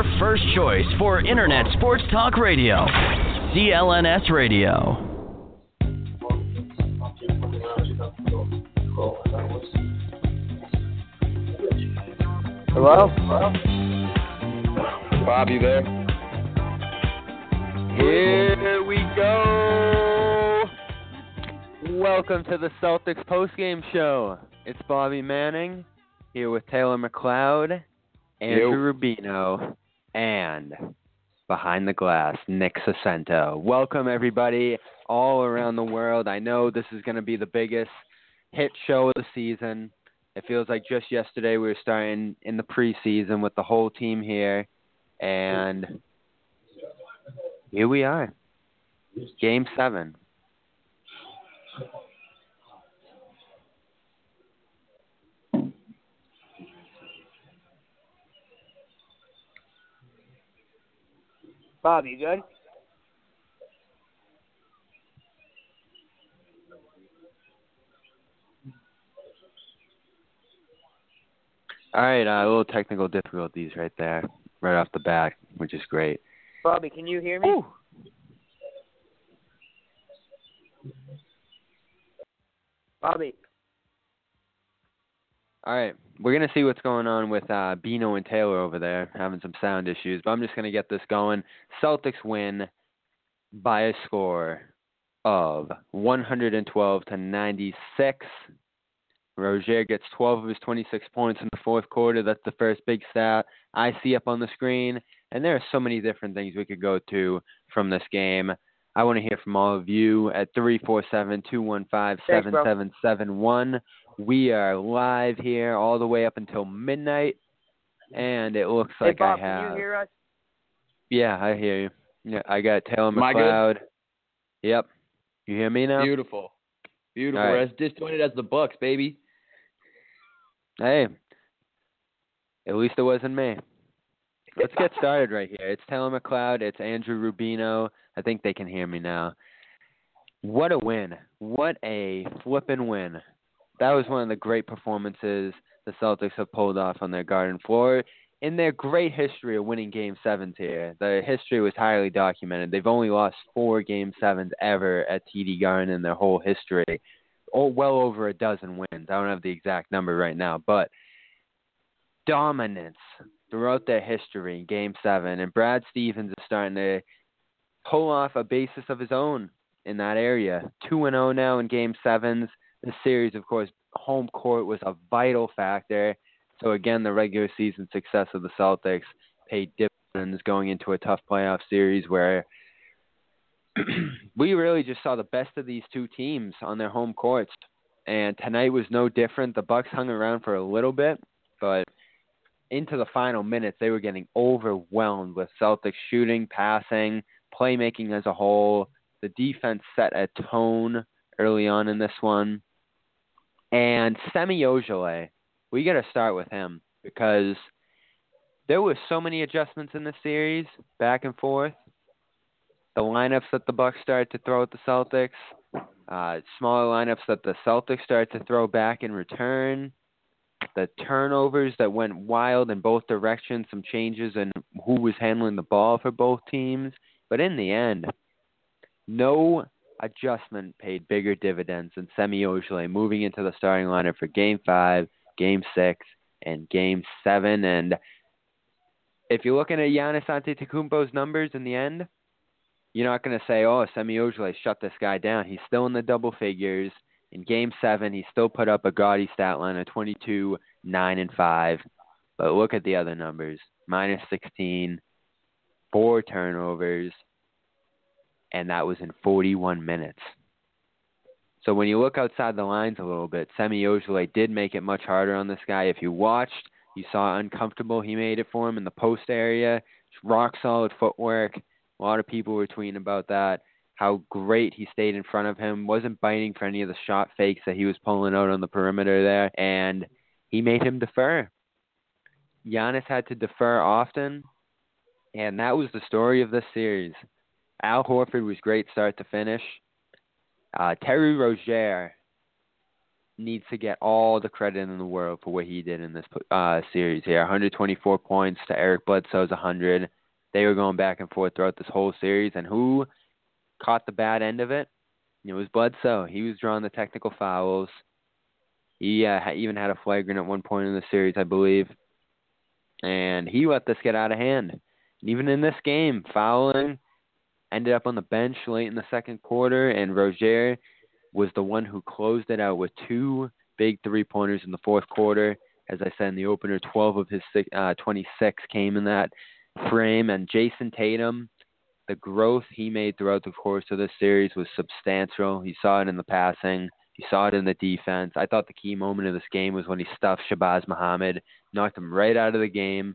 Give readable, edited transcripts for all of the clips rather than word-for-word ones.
first choice for Internet Sports Talk Radio, CLNS Radio. Hello? Bob, you there? Here we go. Welcome to the Celtics postgame show. It's Bobby Manning here with Taylor McLeod, Andrew Rubino, and behind the glass, Nick Sacento. Welcome, everybody, all around the world. I know this is going to be the biggest hit show of the season. It feels like just yesterday we were starting in the preseason with the whole team here, and here we are. Game 7. Bob, you good? All right, a little technical difficulties right there, right off the bat, which is great. Bobby, can you hear me? Ooh. Bobby. All right, we're going to see what's going on with Bino and Taylor over there, having some sound issues, but I'm just going to get this going. Celtics win by a score of 112-96. Rozier gets 12 of his 26 points in the fourth quarter. That's the first big stat I see up on the screen. And there are so many different things we could go to from this game. I want to hear from all of you at 347-215-7771. We are live here all the way up until midnight. And it looks like Bob, I have... Can you hear us? Yeah, I hear you. Yeah, I got Taylor Am I McLeod. good? Yep. You hear me now? Beautiful. Beautiful. All right. We're as disjointed as the Bucks, baby. Hey, at least it wasn't me. Let's get started right here. It's Taylor McLeod. It's Andrew Rubino. I think they can hear me now. What a win. What a flippin' win. That was one of the great performances the Celtics have pulled off on their Garden floor. In their great history of winning Game 7s here, the history was highly documented. They've only lost 4 Game 7s ever at TD Garden in their whole history. Well over a dozen wins. I don't have the exact number right now, but dominance throughout their history in Game 7. And Brad Stevens is starting to pull off a basis of his own in that area. 2-0 now in Game 7s. This series, of course, home court was a vital factor. So, again, the regular season success of the Celtics paid dividends going into a tough playoff series where we really just saw the best of these two teams on their home courts. And tonight was no different. The Bucks hung around for a little bit, but into the final minutes, they were getting overwhelmed with Celtics shooting, passing, playmaking as a whole. The defense set a tone early on in this one. And Semi Ojeleye, we got to start with him because there were so many adjustments in this series, back and forth. The lineups that the Bucks started to throw at the Celtics, smaller lineups that the Celtics started to throw back in return, the turnovers that went wild in both directions, some changes in who was handling the ball for both teams. But in the end, no adjustment paid bigger dividends than Semi Ojeleye moving into the starting lineup for Game 5, Game 6, and Game 7. And if you're looking at Giannis Antetokounmpo's numbers in the end, you're not going to say, oh, Semi Ojeleye shut this guy down. He's still in the double figures. In Game 7, he still put up a gaudy stat line of 22, 9, and 5. But look at the other numbers. Minus 16, 4 turnovers, and that was in 41 minutes. So when you look outside the lines a little bit, Semi Ojeleye did make it much harder on this guy. If you watched, you saw how uncomfortable he made it for him in the post area. Rock-solid footwork. A lot of people were tweeting about that, how great he stayed in front of him, wasn't biting for any of the shot fakes that he was pulling out on the perimeter there, and he made him defer. Giannis had to defer often, and that was the story of this series. Al Horford was great start to finish. Terry Rozier needs to get all the credit in the world for what he did in this series here. 124 points to Eric Bledsoe's 100. They were going back and forth throughout this whole series, and who caught the bad end of it? It was Bledsoe. He was drawing the technical fouls. He even had a flagrant at one point in the series, I believe. And he let this get out of hand. And even in this game, fouling, ended up on the bench late in the second quarter, and Rozier was the one who closed it out with 2 big three-pointers in the fourth quarter. As I said in the opener, 12 of his 26 came in that frame. And Jason Tatum, the growth he made throughout the course of this series was substantial. You saw it in the passing. You saw it in the defense. I thought the key moment of this game was when he stuffed Shabazz Muhammad, knocked him right out of the game.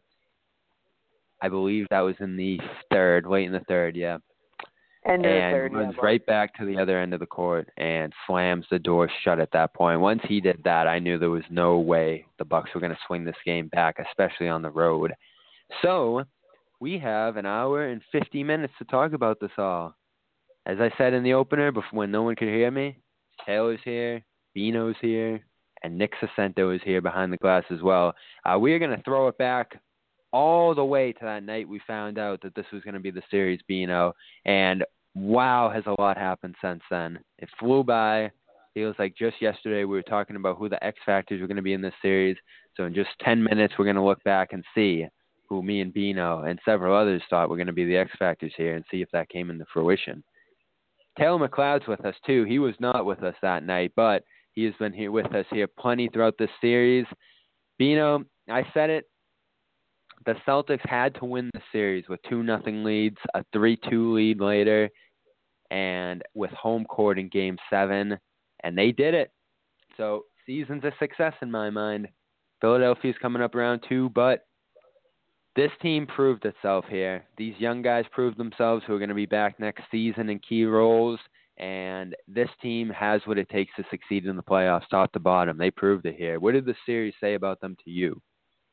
I believe that was in the third, late in the third, yeah. And runs right back to the other end of the court and slams the door shut at that point. Once he did that, I knew there was no way the Bucks were going to swing this game back, especially on the road. So we have an hour and 50 minutes to talk about this all. As I said in the opener, before when no one could hear me, Taylor's here, Bino's here, and Nick Sacento is here behind the glass as well. We are going to throw it back all the way to that night we found out that this was going to be the series, Bino. And wow, has a lot happened since then. It flew by. Feels like just yesterday we were talking about who the X factors were going to be in this series. So in just 10 minutes, we're going to look back and see who me and Bino and several others thought were going to be the X factors here and see if that came into fruition. Taylor McLeod's with us too. He was not with us that night, but he has been here with us here plenty throughout this series. Bino, I said it. The Celtics had to win the series with 2-0 leads, a 3-2 lead later, and with home court in Game 7, and they did it. So season's a success in my mind. Philadelphia's coming up around 2, but this team proved itself here. These young guys proved themselves who are going to be back next season in key roles, and this team has what it takes to succeed in the playoffs, top to bottom. They proved it here. What did the series say about them to you?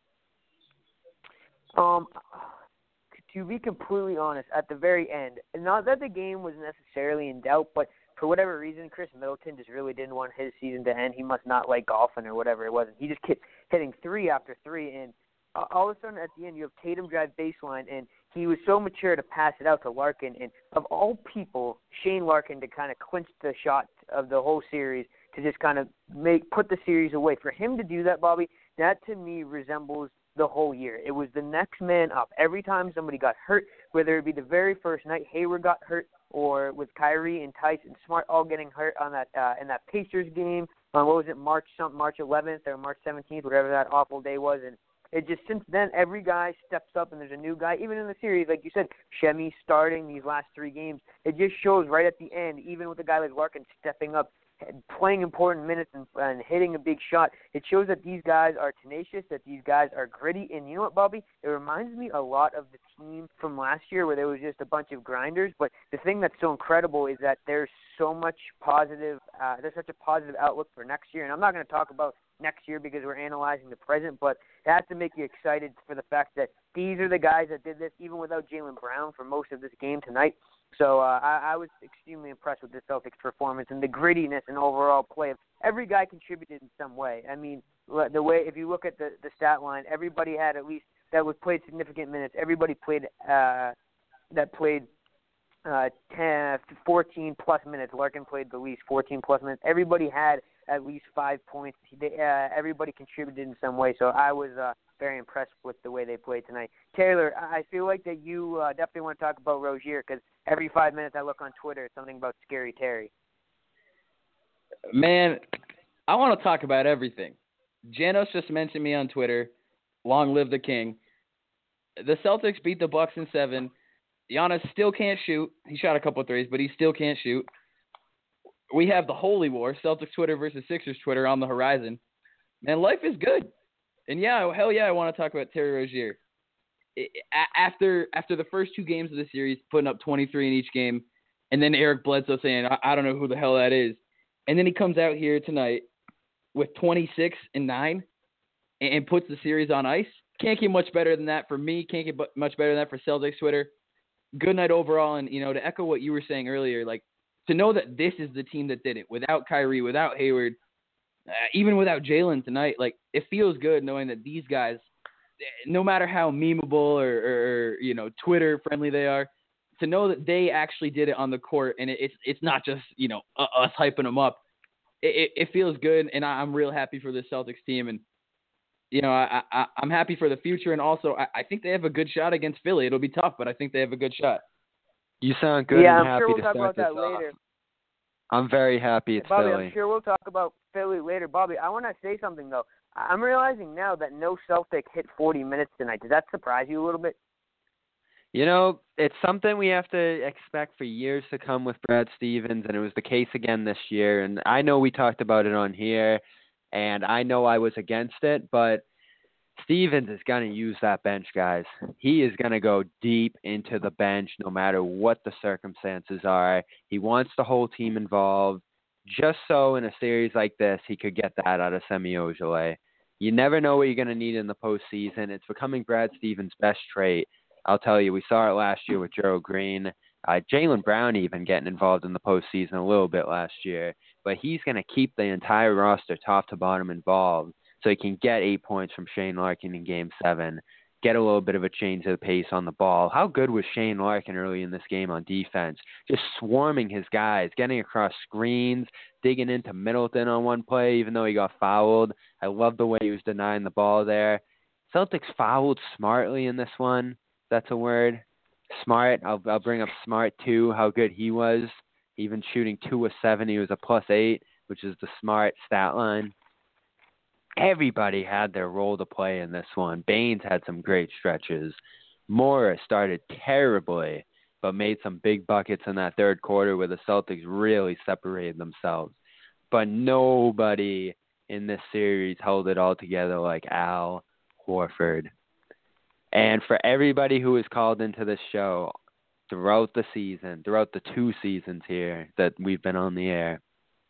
To be completely honest, at the very end, not that the game was necessarily in doubt, but for whatever reason, Chris Middleton just really didn't want his season to end. He must not like golfing or whatever it was. He just kept hitting 3 after 3, and all of a sudden at the end you have Tatum drive baseline, and he was so mature to pass it out to Larkin, and of all people, Shane Larkin to kind of clinch the shot of the whole series, to just kind of put the series away. For him to do that, Bobby, that to me resembles the whole year. It was the next man up. Every time somebody got hurt, whether it be the very first night Hayward got hurt, or with Kyrie and Tice and Smart all getting hurt on that in that Pacers game on what was it, March 11th or March 17th, whatever that awful day was, and it just since then every guy steps up and there's a new guy. Even in the series, like you said, Shemi starting these last 3 games, it just shows right at the end, even with a guy like Larkin stepping up, playing important minutes and hitting a big shot, it shows that these guys are tenacious, that these guys are gritty. And you know what, Bobby? It reminds me a lot of the team from last year where there was just a bunch of grinders. But the thing that's so incredible is that there's so much positive, there's such a positive outlook for next year. And I'm not going to talk about next year because we're analyzing the present, but it has to make you excited for the fact that these are the guys that did this even without Jaylen Brown for most of this game tonight. So I was extremely impressed with the Celtics' performance and the grittiness and overall play. Every guy contributed in some way. I mean, the way if you look at the stat line, everybody had at least that was played significant minutes. Everybody played that played 10, 14 plus minutes. Larkin played the least 14 plus minutes. Everybody had at least 5 points. Everybody contributed in some way. So I was very impressed with the way they played tonight. Taylor, I feel like that you definitely want to talk about Rozier because every 5 minutes I look on Twitter, it's something about Scary Terry. Man, I want to talk about everything. Janos just mentioned me on Twitter. Long live the king. The Celtics beat the Bucks in 7. Giannis still can't shoot. He shot a couple of threes, but he still can't shoot. We have the holy war, Celtics Twitter versus Sixers Twitter, on the horizon. Man, life is good. And yeah, hell yeah, I want to talk about Terry Rozier. After the first 2 games of the series, putting up 23 in each game, and then Eric Bledsoe saying, I don't know who the hell that is. And then he comes out here tonight with 26 and 9 and puts the series on ice. Can't get much better than that for me. Can't get much better than that for Celtics Twitter. Good night overall. And, you know, to echo what you were saying earlier, like, to know that this is the team that did it without Kyrie, without Hayward, even without Jalen tonight, like it feels good knowing that these guys, no matter how memeable or Twitter friendly they are, to know that they actually did it on the court and it's not just us hyping them up. It feels good, and I'm real happy for the Celtics team, and I'm happy for the future, and also I think they have a good shot against Philly. It'll be tough, but I think they have a good shot. You sound good Yeah, and I'm happy sure we'll to talk start about that this off. later. I'm very happy it's Bobby, Philly. I'm sure we'll talk about Philly later. Bobby, I want to say something, though. I'm realizing now that no Celtic hit 40 minutes tonight. Does that surprise you a little bit? It's something we have to expect for years to come with Brad Stevens, and it was the case again this year. And I know we talked about it on here, and I know I was against it, but Stevens is going to use that bench, guys. He is going to go deep into the bench no matter what the circumstances are. He wants the whole team involved, just so in a series like this he could get that out of Semi Ojeleye. You never know what you're going to need in the postseason. It's becoming Brad Stevens' best trait. I'll tell you, we saw it last year with Gerald Green. Jaylen Brown even getting involved in the postseason a little bit last year. But he's going to keep the entire roster top to bottom involved so he can get 8 points from Shane Larkin in Game 7, get a little bit of a change of the pace on the ball. How good was Shane Larkin early in this game on defense? Just swarming his guys, getting across screens, digging into Middleton on one play, even though he got fouled. I love the way he was denying the ball there. Celtics fouled smartly in this one. That's a word. Smart. I'll bring up Smart too, how good he was. Even shooting 2 of 7, he was a +8, which is the Smart stat line. Everybody had their role to play in this one. Baines had some great stretches. Morris started terribly, but made some big buckets in that third quarter where the Celtics really separated themselves. But nobody in this series held it all together like Al Horford. And for everybody who was called into this show throughout the season, throughout the 2 seasons here that we've been on the air,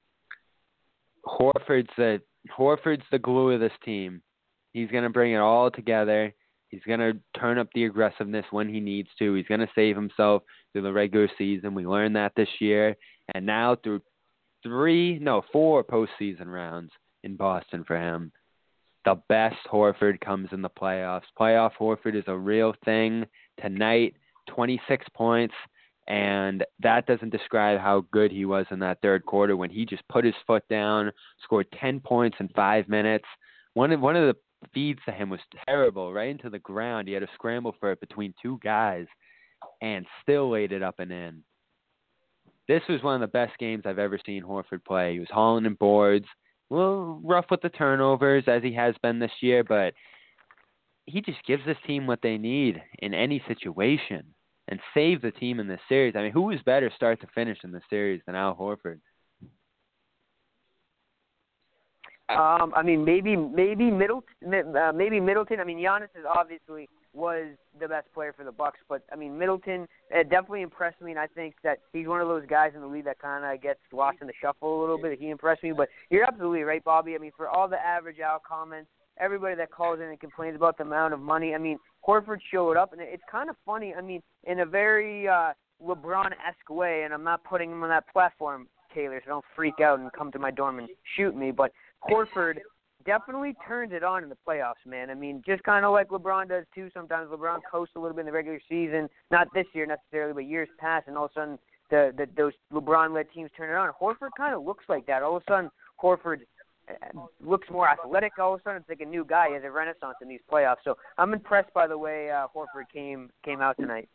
Horford's the glue of this team. He's going to bring it all together. He's going to turn up the aggressiveness when he needs to. He's going to save himself through the regular season. We learned that this year. And now through 4 postseason rounds in Boston for him. The best Horford comes in the playoffs. Playoff Horford is a real thing. Tonight, 26 points, and that doesn't describe how good he was in that third quarter when he just put his foot down, scored 10 points in 5 minutes. One of the feeds to him was terrible, right into the ground. He had to scramble for it between 2 guys and still laid it up and in. This was one of the best games I've ever seen Horford play. He was hauling in boards. A little rough with the turnovers, as he has been this year, but he just gives this team what they need in any situation and save the team in this series. I mean, who is better start to finish in this series than Al Horford? I mean, maybe Middleton. I mean, Giannis is obviously was the best player for the Bucks, but I mean, Middleton definitely impressed me, and I think that he's one of those guys in the league that kind of gets lost in the shuffle a little bit. He impressed me, but you're absolutely right, Bobby. I mean, for all the average Al comments, everybody that calls in and complains about the amount of money, I mean, Horford showed up, and it's kind of funny. I mean, in a very LeBron-esque way, and I'm not putting him on that platform, Taylor, so don't freak out and come to my dorm and shoot me, but Horford definitely turns it on in the playoffs, man. I mean, just kind of like LeBron does too. Sometimes LeBron coasts a little bit in the regular season, not this year necessarily, but years past, and all of a sudden those LeBron-led teams turn it on. Horford kind of looks like that. All of a sudden, Horford looks more athletic. All of a sudden, it's like a new guy. He has a renaissance in these playoffs. So I'm impressed by the way Horford came out tonight.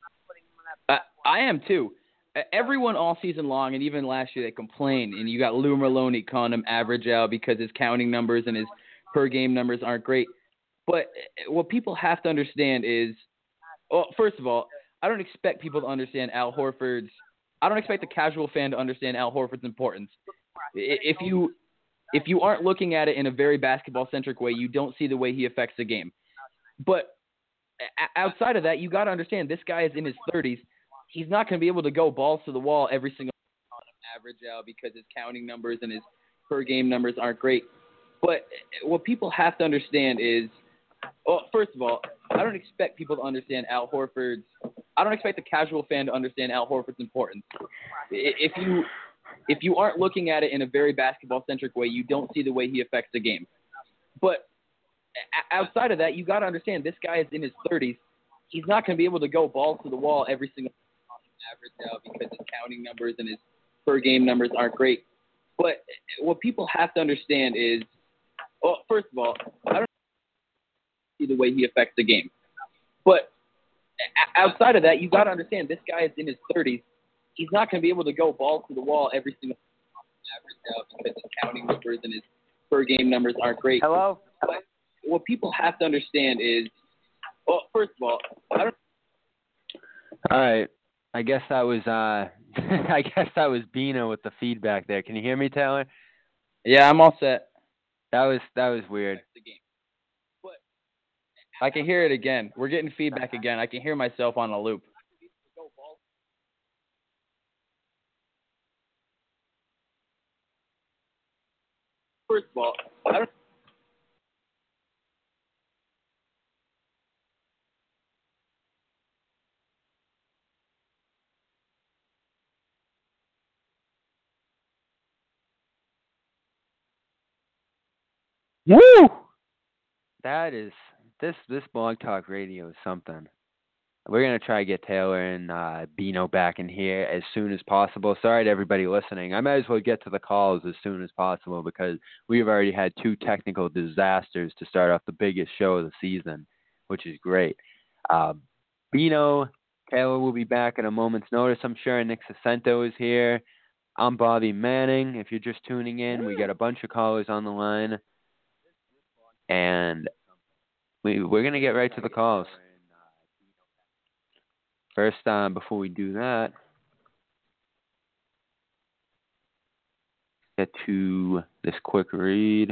I am too. Everyone all season long, and even last year, they complained. And you got Lou Merlone calling him average out because his counting numbers and his per-game numbers aren't great. But what people have to understand is, well, first of all, I don't expect people to understand Al Horford's – I don't expect the casual fan to understand Al Horford's importance. If you aren't looking at it in a very basketball-centric way, you don't see the way he affects the game. But outside of that, you got to understand this guy is in his 30s. He's not going to be able to go balls to the wall every single on average out because his counting numbers and his per-game numbers aren't great. But what people have to understand is, well, first of all, I don't expect people to understand Al Horford's – I don't expect the casual fan to understand Al Horford's importance. If If you aren't looking at it in a very basketball-centric way, you don't see the way he affects the game. But outside of that, you got to understand this guy is in his 30s. He's not going to be able to go balls to the wall every single average now because his counting numbers and his per-game numbers aren't great. But what people have to understand is, well, first of all, I don't see the way he affects the game. But outside of that, you got to understand this guy is in his 30s. He's not going to be able to go balls to the wall every single average now because his counting numbers and his per-game numbers aren't great. Hello? But what people have to understand is, well, first of all, I don't. All right. I guess that was I guess that was Bino with the feedback there. Can you hear me, Taylor? Yeah, I'm all set. That was weird. I can hear it again. We're getting feedback again. I can hear myself on a loop. First of all, I don't. Woo! That is this Blog Talk Radio is something. We're gonna try to get Taylor and Bino back in here as soon as possible. Sorry to everybody listening. I might as well get to the calls as soon as possible because we've already had 2 technical disasters to start off the biggest show of the season, which is great. Bino, Taylor will be back at a moment's notice, I'm sure. Nick Sacento is here. I'm Bobby Manning. If you're just tuning in, we got a bunch of callers on the line. And we're going to get right to the calls. First, before we do that, get to this quick read.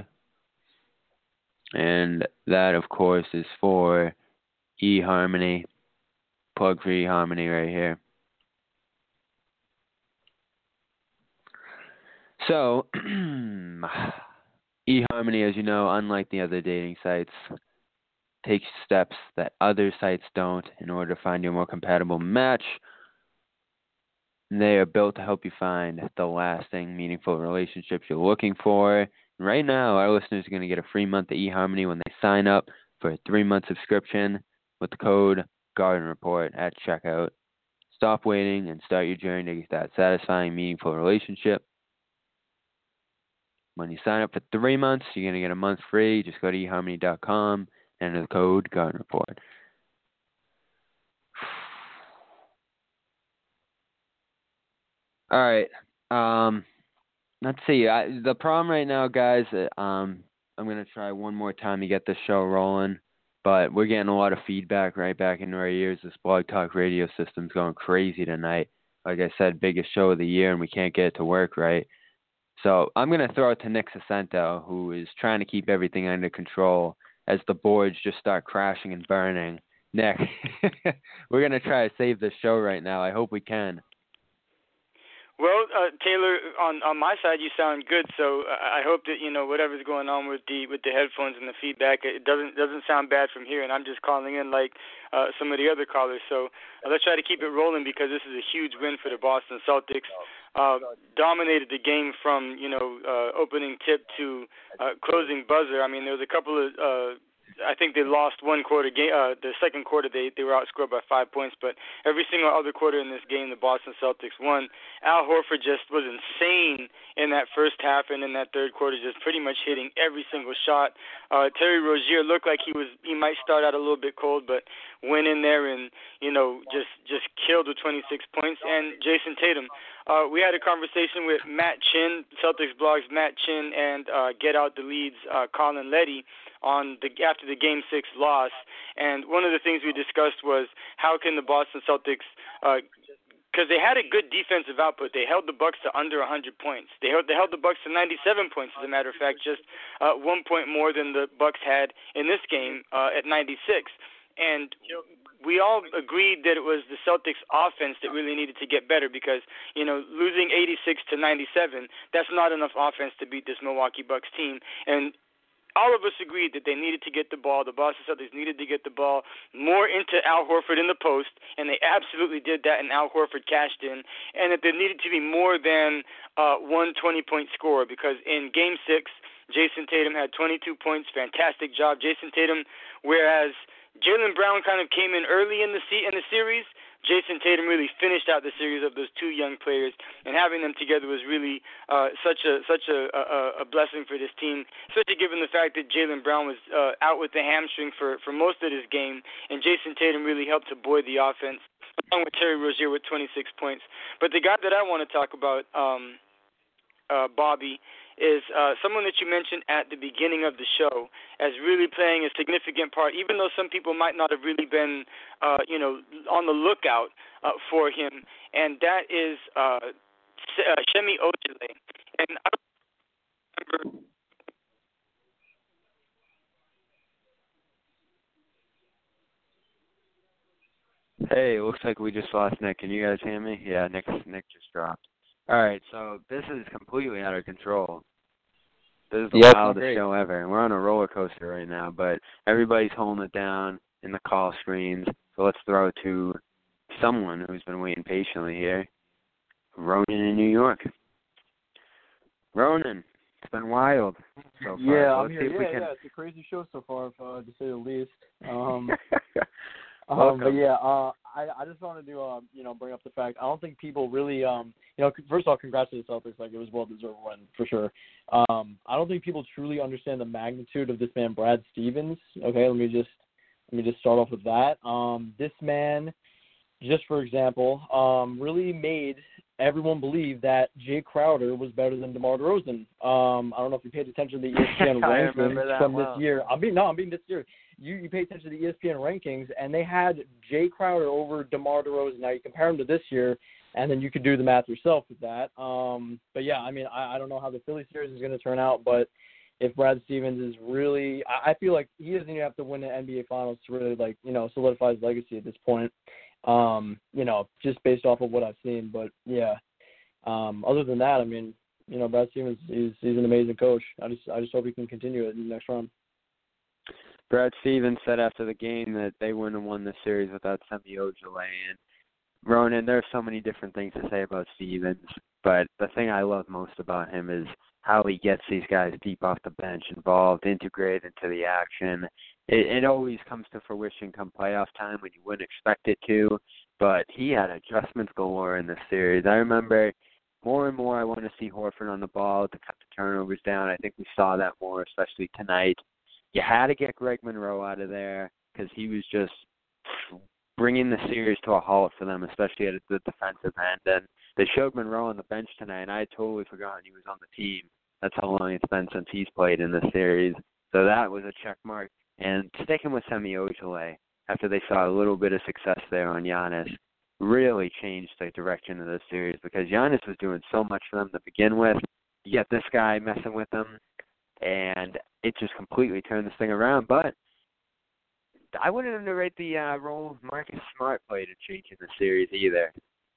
And that, of course, is for eHarmony. Plug for eHarmony right here. So, eHarmony, as you know, unlike the other dating sites, takes steps that other sites don't in order to find your more compatible match. They are built to help you find the lasting, meaningful relationships you're looking for. Right now, our listeners are going to get a free month of eHarmony when they sign up for a 3-month subscription with the code Garden Report at checkout. Stop waiting and start your journey to get that satisfying, meaningful relationship. When you sign up for 3 months, you're going to get a month free. Just go to eHarmony.com and enter the code Garden Report. All right. Let's see. The problem right now, guys, I'm going to try one more time to get this show rolling, but we're getting a lot of feedback right back into our ears. This Blog Talk Radio system's going crazy tonight. Like I said, biggest show of the year, and we can't get it to work right. So I'm going to throw it to Nick Sacento, who is trying to keep everything under control as the boards just start crashing and burning. Nick, we're going to try to save this show right now. I hope we can. Well, Taylor, on my side, you sound good. So I hope that whatever's going on with the headphones and the feedback, it doesn't sound bad from here. And I'm just calling in like some of the other callers. So let's try to keep it rolling because this is a huge win for the Boston Celtics. Dominated the game from opening tip to closing buzzer. I mean, there was a couple of I think they lost one quarter game. The second quarter, they were outscored by 5 points, but every single other quarter in this game, the Boston Celtics won. Al Horford just was insane in that first half, and in that third quarter, just pretty much hitting every single shot. Terry Rozier looked like he might start out a little bit cold, but went in there and just killed with 26 points. And Jason Tatum. We had a conversation with Matt Chin, Celtics Blog's Matt Chin, and Get Out the Lead's Colin Letty after the Game 6 loss. And one of the things we discussed was how can the Boston Celtics, because they had a good defensive output. They held the Bucks to under 100 points. They held the Bucks to 97 points, as a matter of fact, just 1 point more than the Bucks had in this game at 96. And we all agreed that it was the Celtics offense that really needed to get better because, losing 86 to 97, that's not enough offense to beat this Milwaukee Bucks team. And all of us agreed that they needed to get the ball. The Boston Celtics needed to get the ball more into Al Horford in the post, and they absolutely did that, and Al Horford cashed in, and that there needed to be more than one 20-point scorer, because in Game 6, Jason Tatum had 22 points. Fantastic job, Jason Tatum. Whereas Jaylen Brown kind of came in early in the series, Jason Tatum really finished out the series of those two young players, and having them together was really such a blessing for this team, especially given the fact that Jaylen Brown was out with the hamstring for most of this game, and Jason Tatum really helped to buoy the offense, along with Terry Rozier with 26 points. But the guy that I want to talk about, Bobby, is someone that you mentioned at the beginning of the show as really playing a significant part, even though some people might not have really been, on the lookout for him, and that is Semi Ojeleye. And I remember. Hey, it looks like we just lost Nick. Can you guys hear me? Yeah, Nick just dropped. All right, so this is completely out of control. This is the wildest show ever, and we're on a roller coaster right now, but everybody's holding it down in the call screens. So let's throw it to someone who's been waiting patiently here, Ronan in New York. Ronan, it's been wild so far. Yeah, so I'm here. Yeah, it's a crazy show so far, to say the least. But yeah, I just wanted to bring up the fact I don't think people really first of all, congrats to the Celtics, like it was well deserved win for sure. I don't think people truly understand the magnitude of this man Brad Stevens. Okay, let me just start off with that. This man, just for example, really made everyone believe that Jay Crowder was better than DeMar DeRozan. I don't know if you paid attention to the ESPN rankings from this year. I'm being this year. You pay attention to the ESPN rankings, and they had Jay Crowder over DeMar DeRozan. Now, you compare him to this year, and then you could do the math yourself with that. But, yeah, I mean, I don't know how the Philly series is going to turn out, but if Brad Stevens is really – I feel like he doesn't even have to win the NBA Finals to really, solidify his legacy at this point, just based off of what I've seen. But, yeah, other than that, I mean, Brad Stevens, he's an amazing coach. I just hope he can continue it in the next round. Brad Stevens said after the game that they wouldn't have won this series without Semi Ojeleye. And Ronan, there are so many different things to say about Stevens, but the thing I love most about him is how he gets these guys deep off the bench involved, integrated into the action. It always comes to fruition come playoff time when you wouldn't expect it to, but he had adjustments galore in this series. I remember more and more I want to see Horford on the ball to cut the turnovers down. I think we saw that more, especially tonight. You had to get Greg Monroe out of there because he was just bringing the series to a halt for them, especially at the defensive end. And they showed Monroe on the bench tonight, and I had totally forgotten he was on the team. That's how long it's been since he's played in this series. So that was a check mark. And sticking with Semi Ojeleye, after they saw a little bit of success there on Giannis, really changed the direction of the series because Giannis was doing so much for them to begin with. You get this guy messing with them, and it just completely turned this thing around. But I wouldn't underrate the role Marcus Smart played in changing the series either.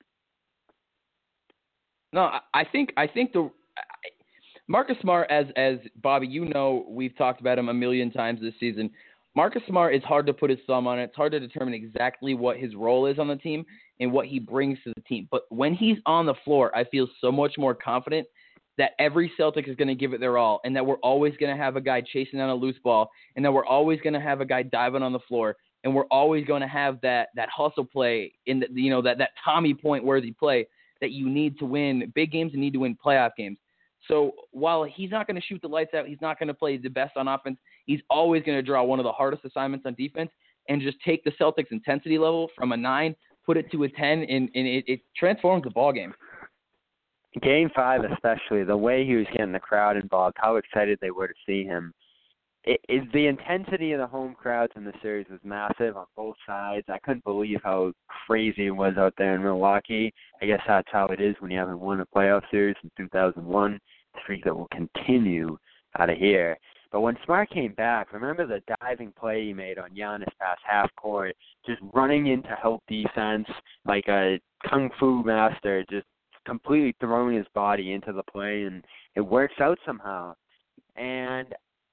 No, I think Marcus Smart, as Bobby, we've talked about him a million times this season. Marcus Smart is hard to put his thumb on it. It's hard to determine exactly what his role is on the team and what he brings to the team. But when he's on the floor, I feel so much more confident that every Celtic is going to give it their all, and that we're always going to have a guy chasing down a loose ball, and that we're always going to have a guy diving on the floor, and we're always going to have that hustle play in that Tommy Point worthy play that you need to win big games and need to win playoff games. So while he's not going to shoot the lights out, he's not going to play the best on offense, he's always going to draw one of the hardest assignments on defense and just take the Celtics intensity level from a 9, put it to a 10, and it transforms the ball game. Game 5 especially, the way he was getting the crowd involved, how excited they were to see him. The intensity of the home crowds in the series was massive on both sides. I couldn't believe how crazy it was out there in Milwaukee. I guess that's how it is when you haven't won a playoff series since 2001. A streak that will continue out of here. But when Smart came back, remember the diving play he made on Giannis past half court, just running in to help defense like a kung fu master, just completely throwing his body into the play, and it works out somehow. And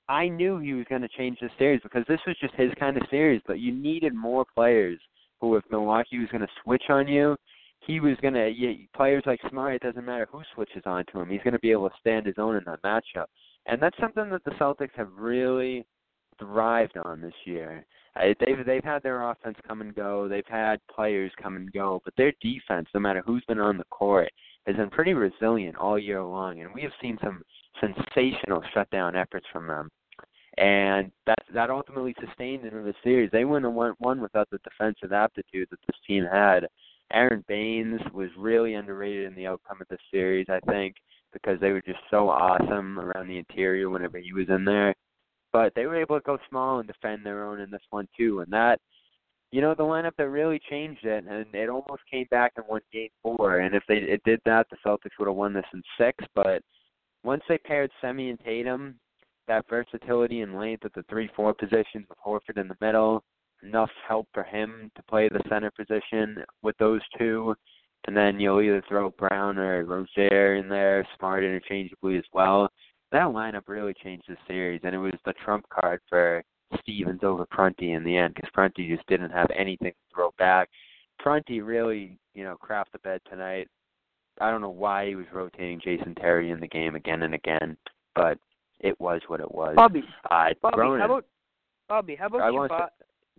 I knew he was going to change the series because this was just his kind of series, but you needed more players who, if Milwaukee was going to switch on you, he was going to, players like Smart, it doesn't matter who switches on to him. He's going to be able to stand his own in that matchup. And that's something that the Celtics have really thrived on this year. They've had their offense come and go. They've had players come and go. But their defense, no matter who's been on the court, has been pretty resilient all year long. And we have seen some sensational shutdown efforts from them. And that ultimately sustained into the series. They wouldn't have won without the defensive aptitude that this team had. Aaron Baines was really underrated in the outcome of this series, I think, because they were just so awesome around the interior whenever he was in there. But they were able to go small and defend their own in this one, too. And that, the lineup that really changed it, and it almost came back and won Game 4. And if it did that, the Celtics would have won this in 6. But once they paired Semi and Tatum, that versatility and length at the 3-4 positions with Horford in the middle, enough help for him to play the center position with those two. And then you'll either throw Brown or Rozier in there, Smart interchangeably as well. That lineup really changed the series, and it was the trump card for Stevens over Prunty in the end because Prunty just didn't have anything to throw back. Prunty really, crapped the bed tonight. I don't know why he was rotating Jason Terry in the game again and again, but it was what it was. Bobby, how about Shabazz?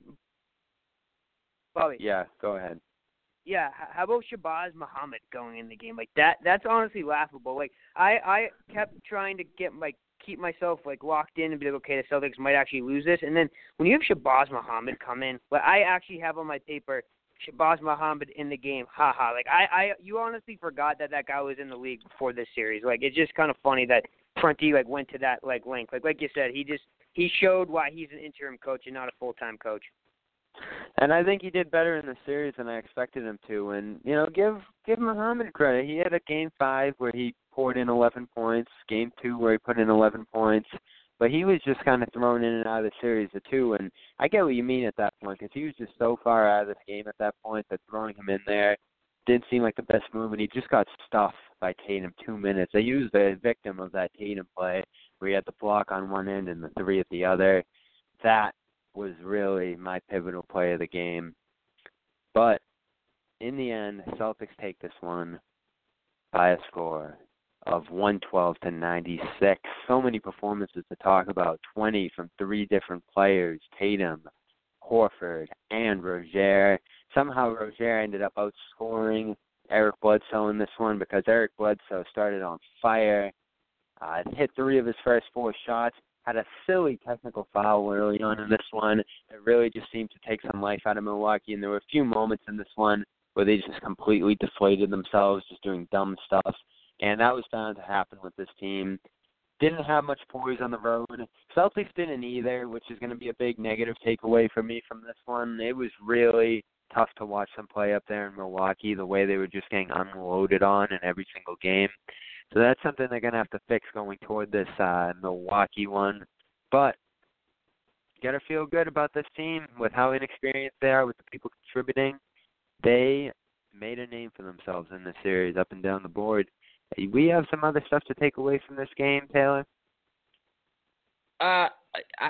Bobby. Yeah, go ahead. Yeah, how about Shabazz Muhammad going in the game? Like that's honestly laughable. Like I kept trying to keep myself locked in and be like, okay, the Celtics might actually lose this. And then when you have Shabazz Muhammad come in, I actually have on my paper Shabazz Muhammad in the game. Haha. You honestly forgot that guy was in the league before this series. It's just kind of funny that Prunty went to that length. Like you said, he showed why he's an interim coach and not a full-time coach. And I think he did better in the series than I expected him to. And, give Muhammad credit. He had a Game 5 where he poured in 11 points, Game 2 where he put in 11 points. But he was just kind of thrown in and out of the series, too. And I get what you mean at that point because he was just so far out of this game at that point that throwing him in there didn't seem like the best move. And he just got stuffed by Tatum 2 minutes. They used the victim of that Tatum play where he had the block on one end and the 3 at the other. That was really my pivotal play of the game. But in the end, Celtics take this one by a score of 112-96. So many performances to talk about. 20 from 3 different players, Tatum, Horford, and Rozier. Somehow Rozier ended up outscoring Eric Bledsoe in this one because Eric Bledsoe started on fire, hit 3 of his first 4 shots, had a silly technical foul early on in this one. It really just seemed to take some life out of Milwaukee, and there were a few moments in this one where they just completely deflated themselves, just doing dumb stuff, and that was bound to happen with this team. Didn't have much poise on the road. Celtics didn't either, which is going to be a big negative takeaway for me from this one. It was really tough to watch them play up there in Milwaukee, the way they were just getting unloaded on in every single game. So that's something they're going to have to fix going toward this Milwaukee one. But you got to feel good about this team with how inexperienced they are, with the people contributing. They made a name for themselves in this series up and down the board. We have some other stuff to take away from this game, Taylor? I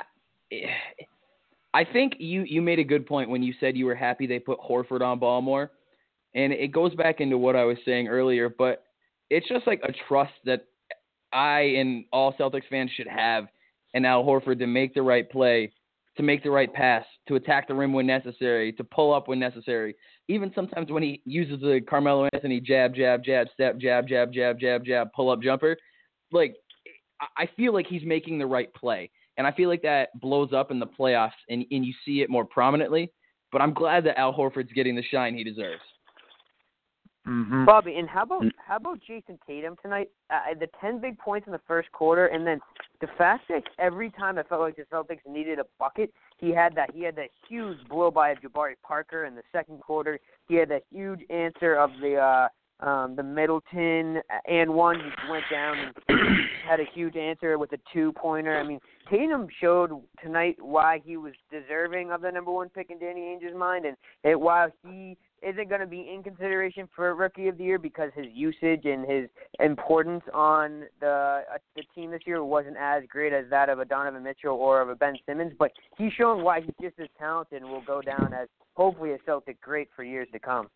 think you made a good point when you said you were happy they put Horford on ball more. And it goes back into what I was saying earlier, but it's just a trust that I and all Celtics fans should have in Al Horford to make the right play, to make the right pass, to attack the rim when necessary, to pull up when necessary. Even sometimes when he uses the Carmelo Anthony jab, step, jab, pull-up jumper, I feel like he's making the right play. And I feel like that blows up in the playoffs, and you see it more prominently. But I'm glad that Al Horford's getting the shine he deserves. Mm-hmm. Bobby, and how about Jason Tatum tonight? The 10 big points in the first quarter, and then the fact that every time I felt like the Celtics needed a bucket, he had that huge blow by of Jabari Parker in the second quarter. He had that huge answer of the Middleton and one. He went down and had a huge answer with a 2-pointer. I mean, Tatum showed tonight why he was deserving of the number 1 pick in Danny Ainge's mind, and while he isn't going to be in consideration for Rookie of the Year because his usage and his importance on the team this year wasn't as great as that of a Donovan Mitchell or of a Ben Simmons, but he's shown why he's just as talented and will go down as hopefully a Celtic great for years to come.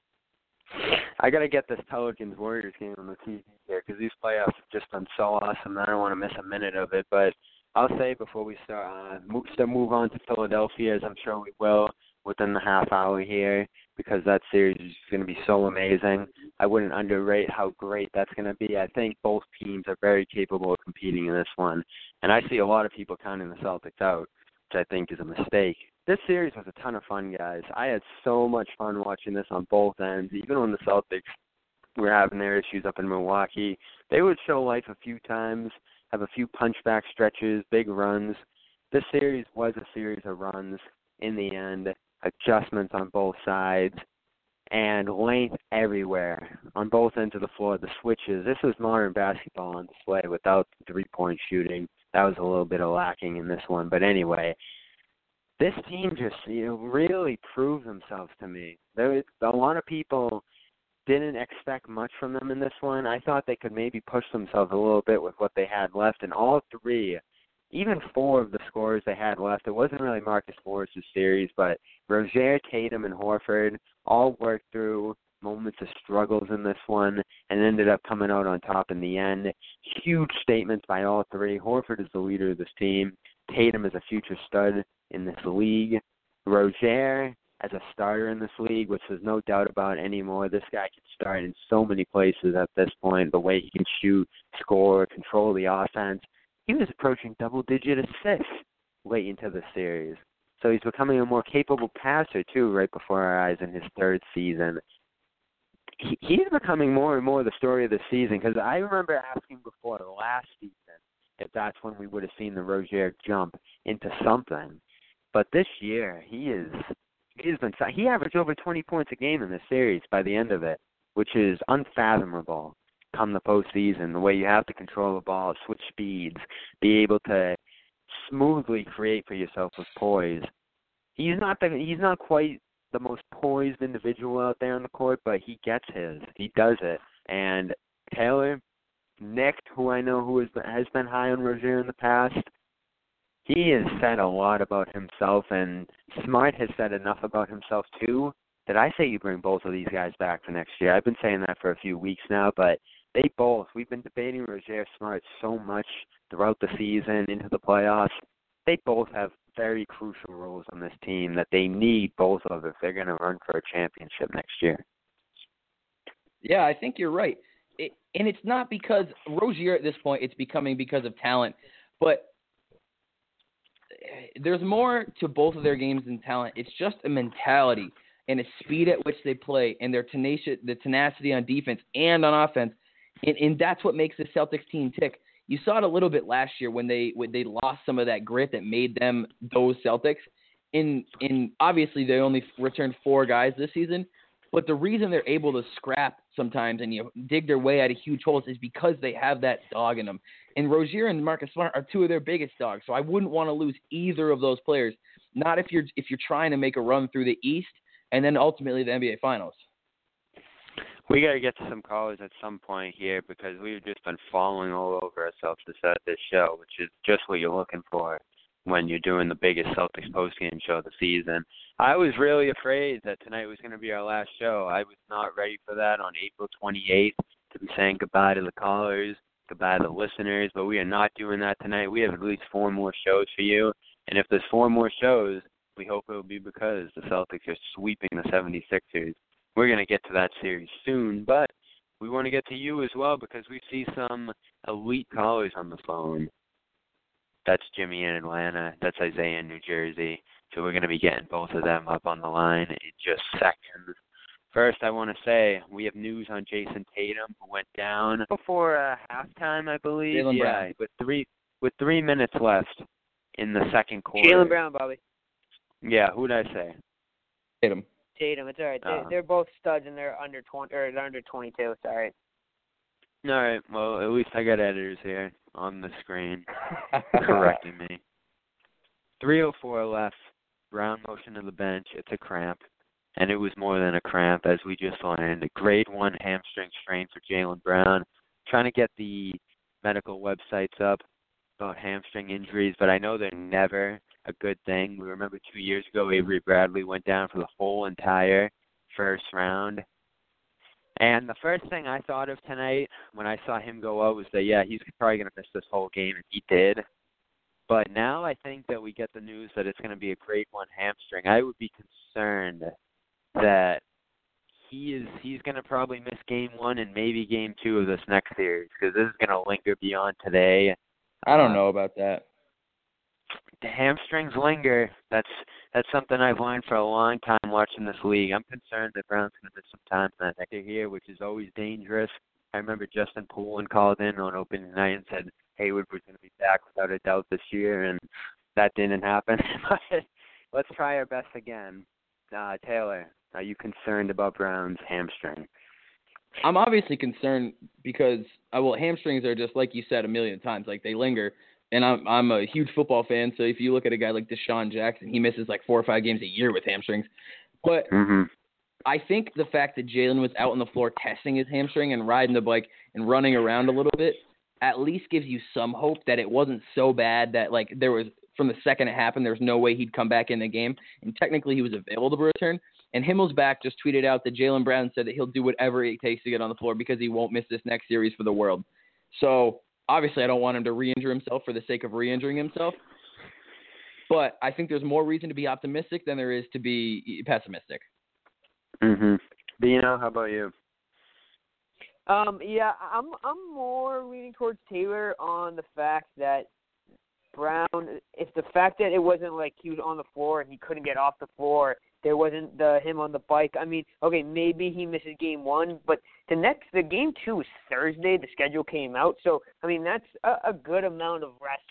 I got to get this Pelicans-Warriors game on the TV here because these playoffs have just been so awesome. I don't want to miss a minute of it, but I'll say before we start move on to Philadelphia, as I'm sure we will within the half hour here, because that series is going to be so amazing. I wouldn't underrate how great that's going to be. I think both teams are very capable of competing in this one, and I see a lot of people counting the Celtics out, which I think is a mistake. This series was a ton of fun, guys. I had so much fun watching this on both ends. Even when the Celtics were having their issues up in Milwaukee, they would show life a few times, have a few punchback stretches, big runs. This series was a series of runs in the end, adjustments on both sides, and length everywhere on both ends of the floor, the switches. This was modern basketball on display without three-point shooting. That was a little bit of lacking in this one. But anyway, this team just really proved themselves to me. A lot of people didn't expect much from them in this one. I thought they could maybe push themselves a little bit with what they had left, and all three, even four of the scorers they had left, it wasn't really Marcus Morris' series, but Rozier, Tatum, and Horford all worked through moments of struggles in this one and ended up coming out on top in the end. Huge statements by all three. Horford is the leader of this team. Tatum is a future stud in this league. Rozier as a starter in this league, which there's no doubt about anymore. This guy can start in so many places at this point. The way he can shoot, score, control the offense. He was approaching double-digit assists late into the series. So he's becoming a more capable passer, too, right before our eyes in his third season. He's becoming more and more the story of the season, because I remember asking before last season if that's when we would have seen the Rozier jump into something. But this year, he averaged over 20 points a game in this series by the end of it, which is unfathomable come the postseason, the way you have to control the ball, switch speeds, be able to smoothly create for yourself with poise. He's not quite the most poised individual out there on the court, but he gets his. He does it. And Taylor, Nick, who I know who has been high on Rozier in the past, he has said a lot about himself, and Smart has said enough about himself too that I say you bring both of these guys back for next year. I've been saying that for a few weeks now, but we've been debating Rozier Smart so much throughout the season into the playoffs. They both have very crucial roles on this team that they need both of if they're going to run for a championship next year. Yeah, I think you're right. And it's not because Rozier at this point, it's becoming because of talent. But there's more to both of their games than talent. It's just a mentality and a speed at which they play and their tenacity on defense and on offense. And that's what makes the Celtics team tick. You saw it a little bit last year when they lost some of that grit that made them those Celtics. In obviously they only returned 4 guys this season, but the reason they're able to scrap sometimes and dig their way out of huge holes is because they have that dog in them. And Rozier and Marcus Smart are 2 of their biggest dogs, so I wouldn't want to lose either of those players. Not if you're trying to make a run through the East and then ultimately the NBA Finals. We got to get to some callers at some point here because we've just been falling all over ourselves to set this show, which is just what you're looking for when you're doing the biggest Celtics postgame show of the season. I was really afraid that tonight was going to be our last show. I was not ready for that on April 28th to be saying goodbye to the callers, goodbye to the listeners, but we are not doing that tonight. We have at least 4 more shows for you, and if there's 4 more shows, we hope it will be because the Celtics are sweeping the 76ers. We're going to get to that series soon, but we want to get to you as well because we see some elite callers on the phone. That's Jimmy in Atlanta. That's Isaiah in New Jersey. So we're going to be getting both of them up on the line in just seconds. First, I want to say we have news on Jason Tatum, who went down before halftime, I believe. Jaylen Brown. With 3 minutes left in the second quarter. Jaylen Brown, Bobby. Yeah, who did I say? Tatum. It's all right. They're both studs and they're under 20 or they're under 22. It's all right. All right. Well, at least I got editors here on the screen correcting me. 3:04 left. Brown motion to the bench. It's a cramp. and it was more than a cramp, as we just learned. A grade 1 hamstring strain for Jaylen Brown. Trying to get the medical websites up about hamstring injuries, but I know they're never a good thing. We remember 2 years ago, Avery Bradley went down for the whole entire first round. And the first thing I thought of tonight when I saw him go out was that, yeah, he's probably going to miss this whole game, and he did. But now I think that we get the news that it's going to be a grade 1 hamstring. I would be concerned that he's going to probably miss game 1 and maybe game 2 of this next series, because this is going to linger beyond today. I don't know about that. The hamstrings linger. That's something I've learned for a long time watching this league. I'm concerned that Brown's going to miss some time that next year, which is always dangerous. I remember Justin Poulin called in on opening night and said Hayward was going to be back without a doubt this year, and that didn't happen. But let's try our best again. Taylor, are you concerned about Brown's hamstring? I'm obviously concerned because, hamstrings are just, like you said a million times, like they linger. And I'm a huge football fan, so if you look at a guy like Deshaun Jackson, he misses like 4 or 5 games a year with hamstrings. But I think the fact that Jaylen was out on the floor testing his hamstring and riding the bike and running around a little bit at least gives you some hope that it wasn't so bad that, like, there was, from the second it happened, there was no way he'd come back in the game. And technically he was available to return. And Himmelsbach just tweeted out that Jaylen Brown said that he'll do whatever it takes to get on the floor because he won't miss this next series for the world. So obviously I don't want him to re-injure himself for the sake of re-injuring himself. But I think there's more reason to be optimistic than there is to be pessimistic. Bino, how about you? Yeah, I'm more leaning towards Taylor on the fact that Brown, if the fact that it wasn't like he was on the floor and he couldn't get off the floor, there wasn't him on the bike. I mean, okay, maybe he misses game 1, but the game 2 is Thursday. The schedule came out. So, I mean, that's a good amount of rest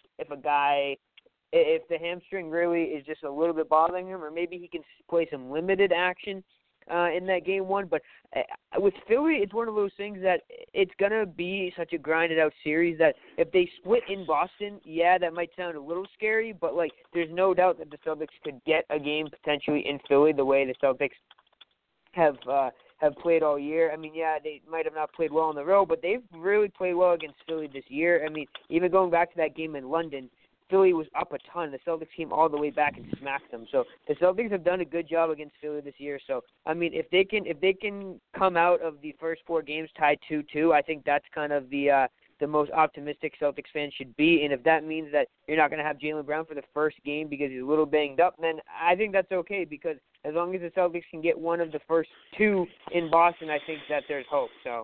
if the hamstring really is just a little bit bothering him, or maybe he can play some limited action in that game 1. But with Philly, it's one of those things that it's going to be such a grinded-out series that if they split in Boston, yeah, that might sound a little scary, but, like, there's no doubt that the Celtics could get a game potentially in Philly the way the Celtics have played all year. I mean, yeah, they might have not played well on the road, but they've really played well against Philly this year. I mean, even going back to that game in London, Philly was up a ton. The Celtics came all the way back and smacked them. So the Celtics have done a good job against Philly this year. So I mean, if they can come out of the first 4 games tied 2-2, I think that's kind of the most optimistic Celtics fans should be. And if that means that you're not going to have Jaylen Brown for the first game because he's a little banged up, then I think that's okay, because as long as the Celtics can get one of the first 2 in Boston, I think that there's hope. So.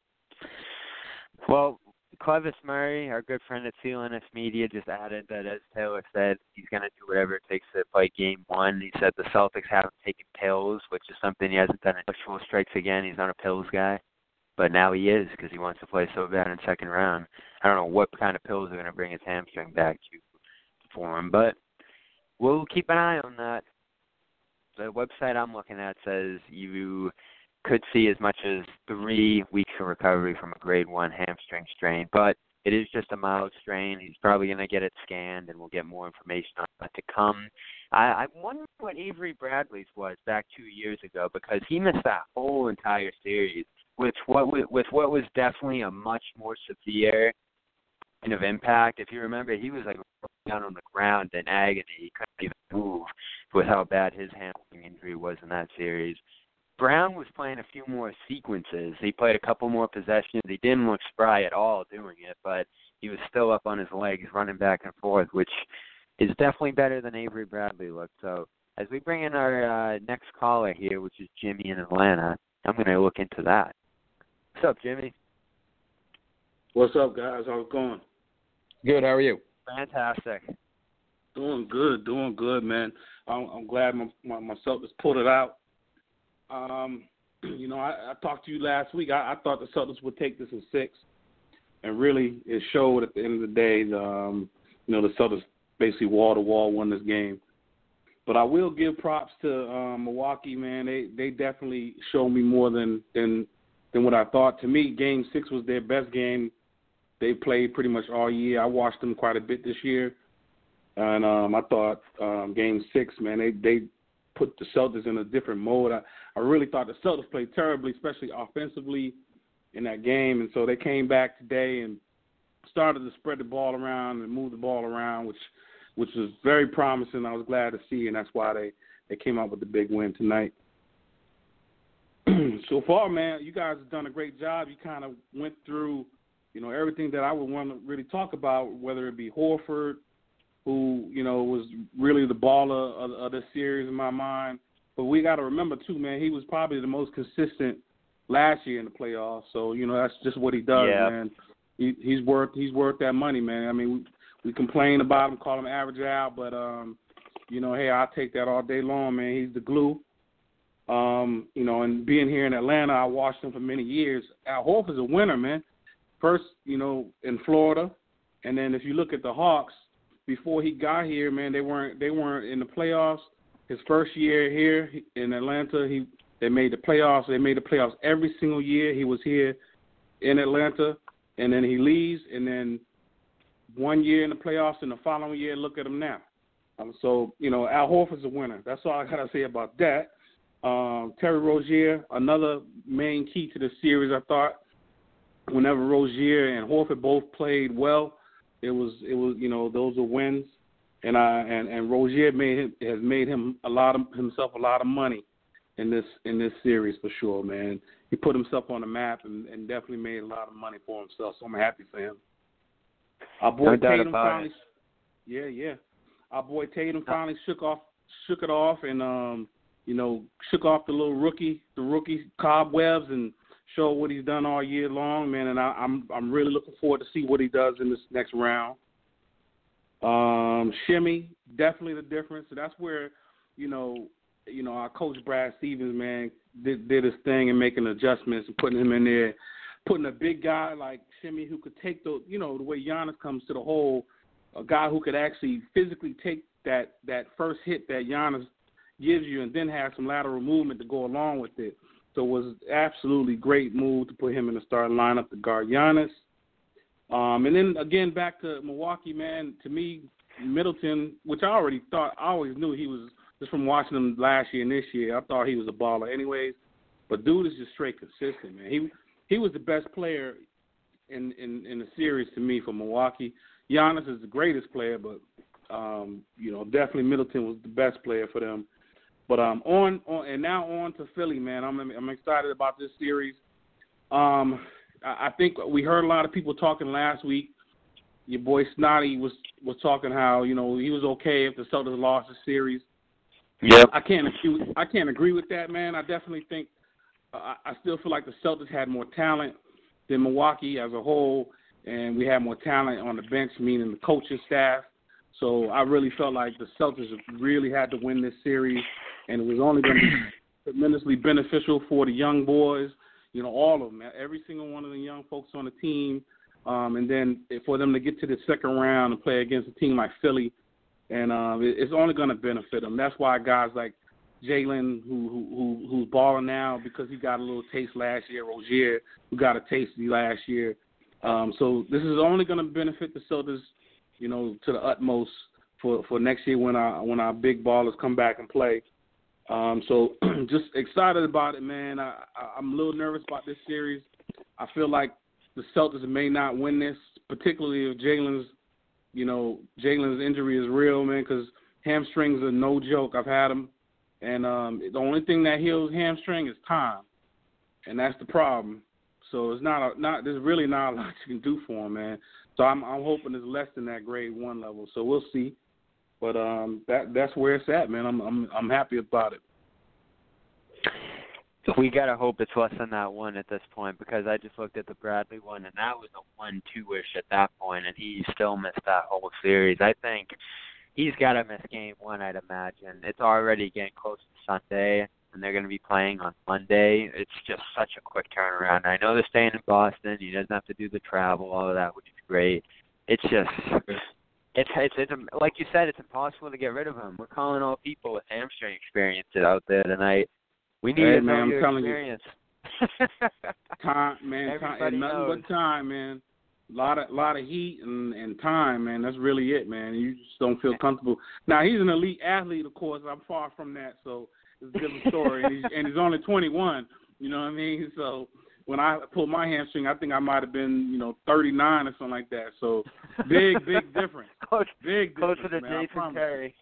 Well, Clevis Murray, our good friend at CLNS Media, just added that, as Taylor said, he's going to do whatever it takes to play game 1. He said the Celtics haven't taken pills, which is something he hasn't done in full strikes again. He's not a pills guy. But now he is, because he wants to play so bad in second round. I don't know what kind of pills are going to bring his hamstring back for him, but we'll keep an eye on that. The website I'm looking at says you could see as much as 3 weeks of recovery from a grade 1 hamstring strain, but it is just a mild strain. He's probably going to get it scanned, and we'll get more information on that to come. I wonder what Avery Bradley's was back 2 years ago, because he missed that whole entire series with what was definitely a much more severe kind of impact. If you remember, he was like down on the ground in agony. He couldn't even move with how bad his hamstring injury was in that series. Brown was playing a few more sequences. He played a couple more possessions. He didn't look spry at all doing it, but he was still up on his legs running back and forth, which is definitely better than Avery Bradley looked. So as we bring in our next caller here, which is Jimmy in Atlanta, I'm going to look into that. What's up, Jimmy? What's up, guys? How's it going? Good. How are you? Fantastic. Doing good, man. I'm glad my Celtics pulled it out. I talked to you last week. I thought the Celtics would take this in 6, and really it showed at the end of the day. The Celtics basically wall to wall won this game. But I will give props to Milwaukee, man. They definitely showed me more than what I thought. To me, Game 6 was their best game they played pretty much all year. I watched them quite a bit this year, and I thought Game 6, man, put the Celtics in a different mode. I really thought the Celtics played terribly, especially offensively in that game, and so they came back today and started to spread the ball around and move the ball around, which was very promising. I was glad to see, and that's why they came out with the big win tonight. So far, man, you guys have done a great job. You kind of went through, everything that I would want to really talk about, whether it be Horford, who, was really the baller of this series in my mind. But we got to remember, too, man, he was probably the most consistent last year in the playoffs. So, that's just what he does, man. He's worth that money, man. I mean, we complain about him, call him average out, but, hey, I'll take that all day long, man. He's the glue. And being here in Atlanta, I watched him for many years. Al Horford's a winner, man. First, in Florida, and then if you look at the Hawks, before he got here, man, they weren't in the playoffs. His first year here in Atlanta, they made the playoffs. They made the playoffs every single year he was here in Atlanta, and then he leaves, and then 1 year in the playoffs, and the following year, look at him now. So, Al Horford's a winner. That's all I got to say about that. Terry Rozier, another main key to the series, I thought. Whenever Rozier and Horford both played well, it was those were wins, and Rozier has made himself a lot of money in this series for sure, man. He put himself on the map and definitely made a lot of money for himself. So I'm happy for him. Our boy Tatum finally, Our boy Tatum finally shook it off, and shook off the rookie cobwebs and show what he's done all year long, man. And I'm really looking forward to see what he does in this next round. Shimmy, definitely the difference. So that's where, our coach Brad Stevens, man, did his thing in making adjustments and putting him in there, putting a big guy like Shimmy who could take the way Giannis comes to the hole, a guy who could actually physically take that first hit that Giannis gives you and then have some lateral movement to go along with it. So it was absolutely great move to put him in the starting lineup to guard Giannis. And then, again, back to Milwaukee, man, to me, Middleton, which I always knew he was, just from watching him last year and this year, I thought he was a baller anyways. But dude is just straight consistent, man. He was the best player in the series to me for Milwaukee. Giannis is the greatest player, but, definitely Middleton was the best player for them. But now on to Philly, man. I'm excited about this series. I think we heard a lot of people talking last week. Your boy Snotty was talking how he was okay if the Celtics lost the series. Yep. I can't agree with that, man. I definitely think I still feel like the Celtics had more talent than Milwaukee as a whole, and we had more talent on the bench, meaning the coaching staff. So I really felt like the Celtics really had to win this series, and it was only going to be tremendously beneficial for the young boys, all of them, every single one of the young folks on the team, and then for them to get to the second round and play against a team like Philly, and it's only going to benefit them. That's why guys like Jalen, who's balling now because he got a little taste last year, Rozier, who got a taste last year. So this is only going to benefit the Celtics, to the utmost for next year when our big ballers come back and play. So just excited about it, man. I'm a little nervous about this series. I feel like the Celtics may not win this, particularly if Jalen's injury is real, man, because hamstrings are no joke. I've had them. And the only thing that heals hamstring is time, and that's the problem. So it's there's really not a lot you can do for him, man. So I'm hoping it's less than that grade 1 level. So we'll see. But that's where it's at, man. I'm happy about it. We gotta hope it's less than that one at this point, because I just looked at the Bradley one, and that was a 1-2-ish at that point, and he still missed that whole series. I think he's got to miss game 1, I'd imagine. It's already getting close to Sunday, and they're going to be playing on Monday. It's just such a quick turnaround. I know they're staying in Boston. He doesn't have to do the travel, all of that, which is great. It's just, it's like you said, it's impossible to get rid of him. We're calling all people with hamstring experiences out there tonight. We need to know your experience. Time, man. Time, and nothing but time, man. lot of heat and time, man. That's really it, man. You just don't feel comfortable. Now he's an elite athlete, of course. I'm far from that, so it's a different story. and he's only 21. You know what I mean? So when I pulled my hamstring, I think I might have been 39 or something like that. So big difference. Big difference, closer to man, Jason Terry.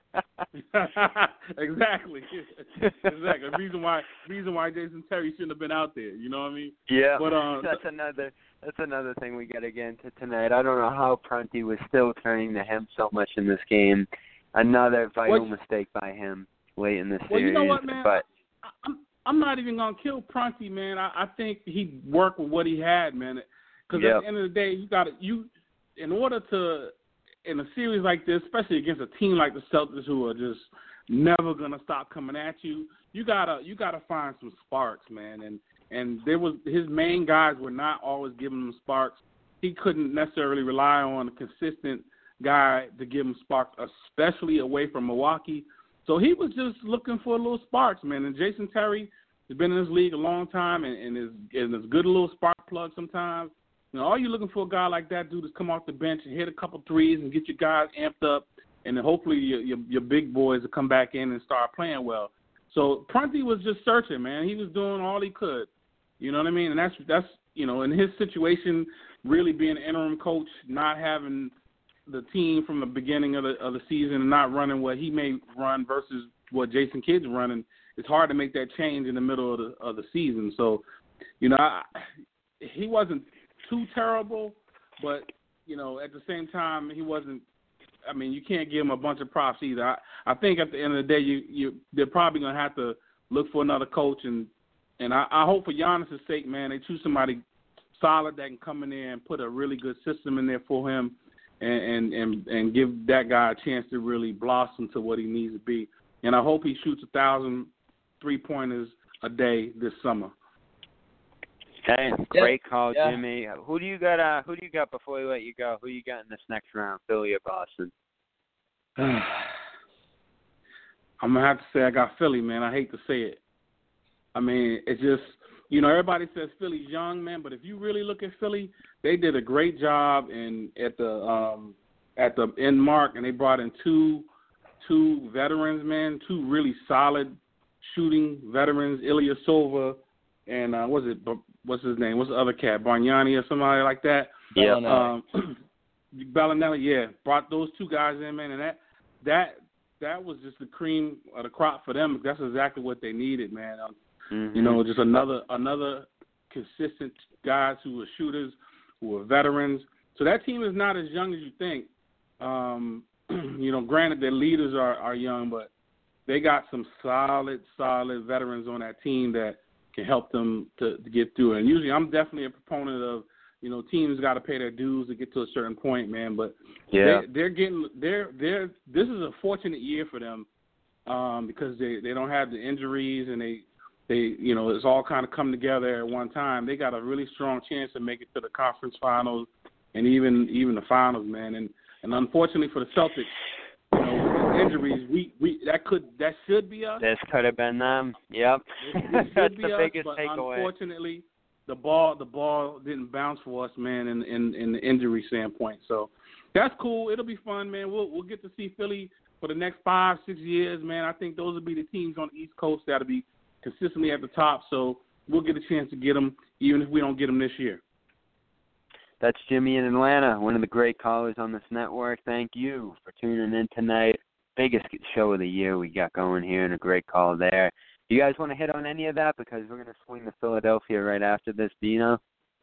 Exactly. The reason why Jason Terry shouldn't have been out there. You know what I mean? Yeah. But that's another thing we got to get into tonight. I don't know how Prunty was still turning to him so much in this game. Another vital mistake by him late in the series. Well, you know what, man? But I'm not even gonna kill Prunty, man. I think he worked with what he had, man. Because at the end of the day, in order to, in a series like this, especially against a team like the Celtics, who are just never gonna stop coming at you, you gotta find some sparks, man. And there was, his main guys were not always giving him sparks. He couldn't necessarily rely on a consistent guy to give him sparks, especially away from Milwaukee. So he was just looking for a little sparks, man. And Jason Terry has been in this league a long time and is good a little spark plug sometimes. All you're looking for a guy like that, dude, is come off the bench and hit a couple threes and get your guys amped up, and then hopefully your big boys will come back in and start playing well. So Prunty was just searching, man. He was doing all he could. You know what I mean? And that's in his situation, really being an interim coach, not having the team from the beginning of the season and not running what he may run versus what Jason Kidd's running, it's hard to make that change in the middle of the season. So, he wasn't too terrible, but at the same time, he wasn't. I mean, you can't give him a bunch of props either. I think at the end of the day, they're probably gonna have to look for another coach, and I hope for Giannis' sake, man, they choose somebody solid that can come in there and put a really good system in there for him. And give that guy a chance to really blossom to what he needs to be. And I hope he shoots 1,000 3-pointers a day this summer. Hey, great call, Jimmy. Who do you got before we let you go? Who you got in this next round, Philly or Boston? I'm going to have to say I got Philly, man. I hate to say it. I mean, it's just, everybody says Philly's young, man, but if you really look at Philly, they did a great job at the end mark, and they brought in two veterans, man, two really solid shooting veterans, Ilyasova and what's his name? What's the other cat? Bargnani or somebody like that? Yeah. Bellinelli, yeah. Brought those two guys in, man, and that was just the cream of the crop for them. That's exactly what they needed, man. Just another consistent guys who are shooters, who are veterans. So that team is not as young as you think. Granted their leaders are young, but they got some solid veterans on that team that can help them to get through it. And usually I'm definitely a proponent of, teams got to pay their dues to get to a certain point, man. But they're getting this is a fortunate year for them because they don't have the injuries and they it's all kind of come together at one time. They got a really strong chance to make it to the conference finals and even the finals, man. And unfortunately for the Celtics, with injuries, that should be us. This could have been them. Yep. That's the biggest takeaway. Unfortunately, the ball didn't bounce for us, man, in the injury standpoint. So that's cool. It'll be fun, man. We'll get to see Philly for the next 5-6 years, man. I think those will be the teams on the East Coast that'll be consistently at the top. So we'll get a chance to get them, even if we don't get them this year. That's Jimmy in Atlanta, one of the great callers on this network. Thank you for tuning in tonight. Biggest show of the year we got going here, and a great call there. Do you guys want to hit on any of that? Because we're going to swing to Philadelphia right after this. Do you know?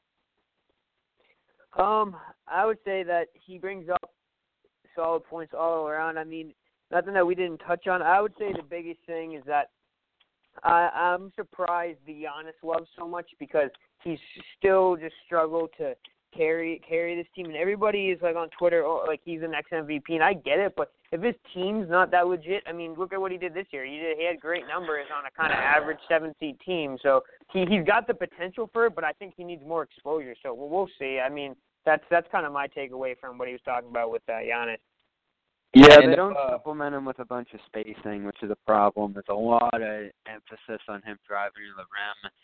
I would say that he brings up solid points all around. I mean, nothing that we didn't touch on. I would say the biggest thing is that I'm surprised the Giannis love so much because he's still just struggled to carry this team, and everybody is like on Twitter, like he's the next MVP, and I get it, but if his team's not that legit, I mean, look at what he did this year. He had great numbers on a kind of average 7-seed team, so he's got the potential for it, but I think he needs more exposure. So we'll see. I mean, that's kind of my takeaway from what he was talking about with Giannis. Yeah, they don't supplement him with a bunch of spacing, which is a problem. There's a lot of emphasis on him driving to the rim.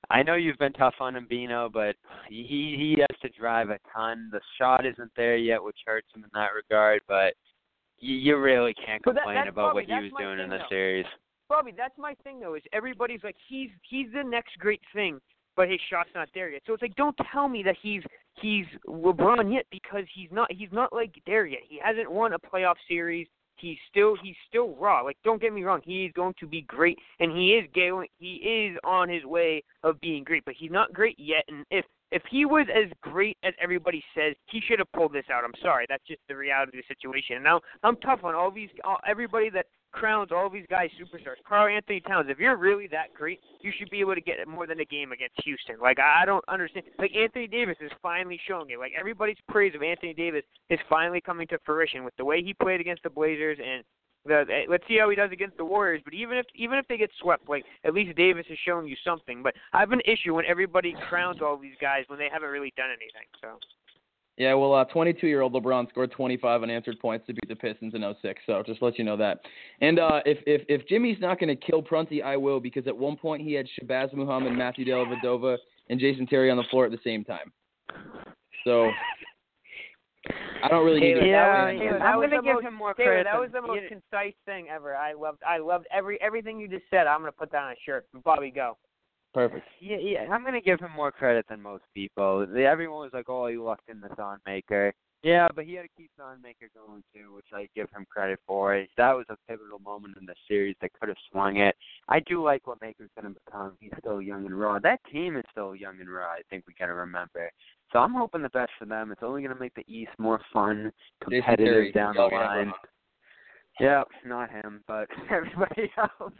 I know you've been tough on Bino, but he has to drive a ton. The shot isn't there yet, which hurts him in that regard, but you really can't complain about what he was doing in the series. Bobby, that's my thing, though, is everybody's like, he's the next great thing, but his shot's not there yet. So it's like, don't tell me that he's LeBron yet, because he's not like there yet. He hasn't won a playoff series. He's still raw. Like, don't get me wrong, he's going to be great, and he is on his way of being great, but he's not great yet. And if he was as great as everybody says, he should have pulled this out. I'm sorry, that's just the reality of the situation. And now I'm tough on everybody that crowns all these guys superstars. Karl-Anthony Towns, if you're really that great, you should be able to get more than a game against Houston. Like, I don't understand. Like, Anthony Davis is finally showing it. Like, everybody's praise of Anthony Davis is finally coming to fruition with the way he played against the Blazers, and let's see how he does against the Warriors. But even if they get swept, like, at least Davis is showing you something. But I have an issue when everybody crowns all these guys when they haven't really done anything. So. Yeah, well, 22-year-old LeBron scored 25 unanswered points to beat the Pistons in 06, so just let you know that. And if Jimmy's not going to kill Prunty, I will, because at one point he had Shabazz Muhammad, Matthew Dellavedova, and Jason Terry on the floor at the same time. So I don't really need to. I'm going to give him more credit. That was the most concise thing ever. I loved everything you just said. I'm going to put that on a shirt. Bobby, go. Perfect. Yeah, I'm going to give him more credit than most people. Everyone was like, oh, he lucked in the Thonmaker. Yeah, but he had to keep Thonmaker going, too, which I give him credit for. That was a pivotal moment in the series that could have swung it. I do like what Maker's going to become. He's still young and raw. That team is still young and raw, I think we got to remember. So I'm hoping the best for them. It's only going to make the East more fun, competitive down the line. Yeah, not him, but everybody else.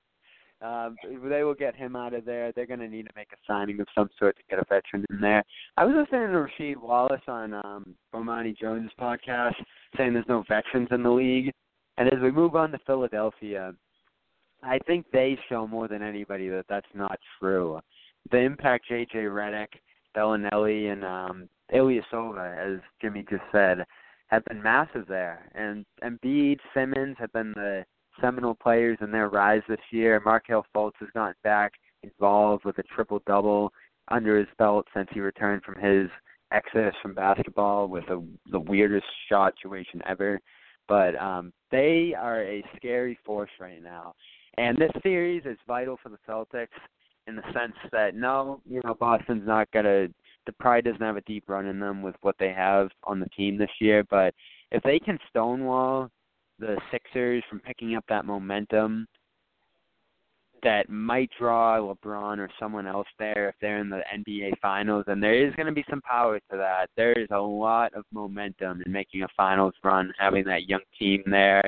They will get him out of there. They're going to need to make a signing of some sort to get a veteran in there. I was listening to Rasheed Wallace on Bomani Jones' podcast saying there's no veterans in the league. And as we move on to Philadelphia, I think they show more than anybody that that's not true. The impact J.J. Redick, Bellinelli, and Ilyasova, as Jimmy just said, have been massive there. And Embiid, Simmons have been the seminal players in their rise this year. Markelle Fultz has gotten back involved with a triple-double under his belt since he returned from his exodus from basketball with the weirdest shot situation ever. But they are a scary force right now. And this series is vital for the Celtics in the sense that, Boston's not going to – the Pride doesn't have a deep run in them with what they have on the team this year. But if they can stonewall the Sixers from picking up that momentum that might draw LeBron or someone else there if they're in the NBA Finals, and there is going to be some power to that. There is a lot of momentum in making a Finals run, having that young team there.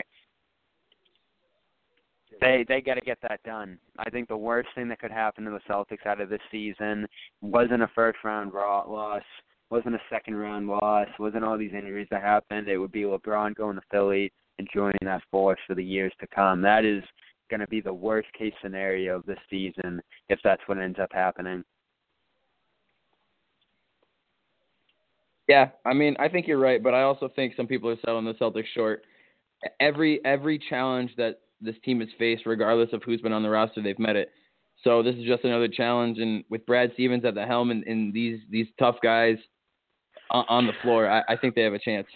They got to get that done. I think the worst thing that could happen to the Celtics out of this season wasn't a first-round loss, wasn't a second-round loss, wasn't all these injuries that happened. It would be LeBron going to Philly and joining that force for the years to come. That is going to be the worst-case scenario of this season if that's what ends up happening. Yeah, I mean, I think you're right, but I also think some people are selling the Celtics short. Every challenge that this team has faced, regardless of who's been on the roster, they've met it. So this is just another challenge, and with Brad Stevens at the helm and these tough guys on the floor, I think they have a chance.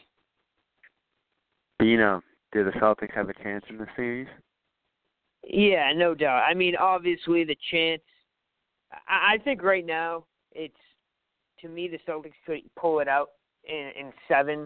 Do the Celtics have a chance in the series? Yeah, no doubt. I mean, obviously the chance, I think right now it's, to me, the Celtics could pull it out in 7,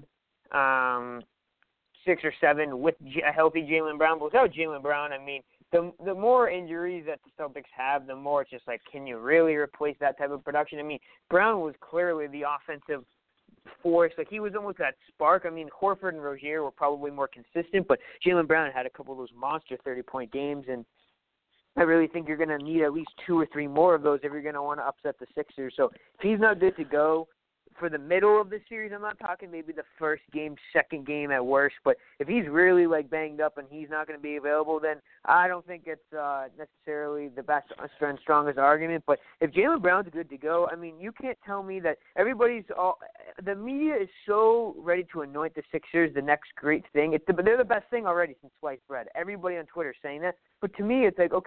6 or 7 with a healthy Jaylen Brown. But without Jaylen Brown, I mean, the more injuries that the Celtics have, the more it's just like, can you really replace that type of production? I mean, Brown was clearly the offensive force. Like, he was almost that spark. I mean, Horford and Rozier were probably more consistent, but Jaylen Brown had a couple of those monster 30-point games, and I really think you're going to need at least 2 or 3 more of those if you're going to want to upset the Sixers. So if he's not good to go for the middle of the series, I'm not talking maybe the first game, second game at worst, but if he's really like banged up and he's not going to be available, then I don't think it's necessarily the best and strongest argument. But if Jaylen Brown's good to go, I mean, you can't tell me that the media is so ready to anoint the Sixers the next great thing. They're the best thing already since sliced bread. Everybody on Twitter is saying that. But to me, it's like, okay,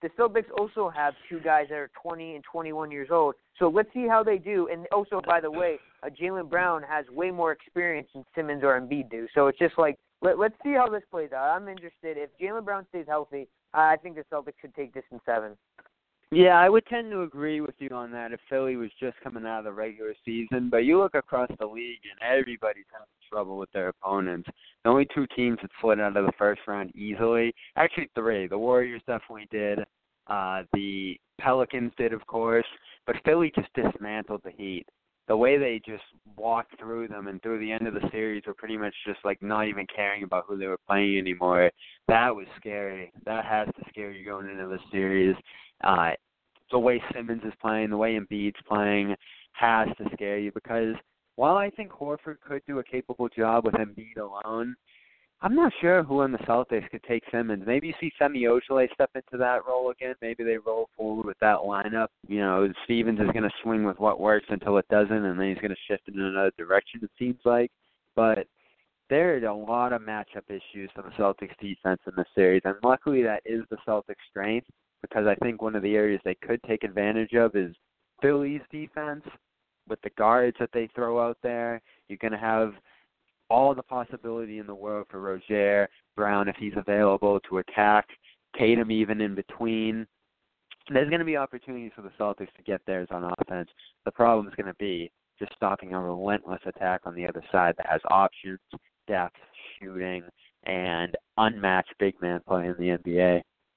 the Celtics also have two guys that are 20 and 21 years old. So let's see how they do. And also, by the way, Jaylen Brown has way more experience than Simmons or Embiid do. So it's just like, let's see how this plays out. I'm interested. If Jaylen Brown stays healthy, I think the Celtics could take this in 7. Yeah, I would tend to agree with you on that if Philly was just coming out of the regular season. But you look across the league, and everybody's having trouble with their opponents. The only 2 teams that slid out of the first round easily, actually 3. The Warriors definitely did. The Pelicans did, of course. But Philly just dismantled the Heat. The way they just walked through them and through the end of the series were pretty much just like not even caring about who they were playing anymore. That was scary. That has to scare you going into the series. The way Simmons is playing, the way Embiid's playing has to scare you because while I think Horford could do a capable job with Embiid alone, I'm not sure who on the Celtics could take Simmons. Maybe you see Semi Ojeleye step into that role again. Maybe they roll forward with that lineup. You know, Stevens is going to swing with what works until it doesn't, and then he's going to shift in another direction, it seems like. But there are a lot of matchup issues for the Celtics defense in this series, and luckily that is the Celtics' strength. Because I think one of the areas they could take advantage of is Philly's defense with the guards that they throw out there. You're going to have all the possibility in the world for Rozier, Brown, if he's available, to attack, Tatum even in between. There's going to be opportunities for the Celtics to get theirs on offense. The problem is going to be just stopping a relentless attack on the other side that has options, depth, shooting, and unmatched big man play in the NBA.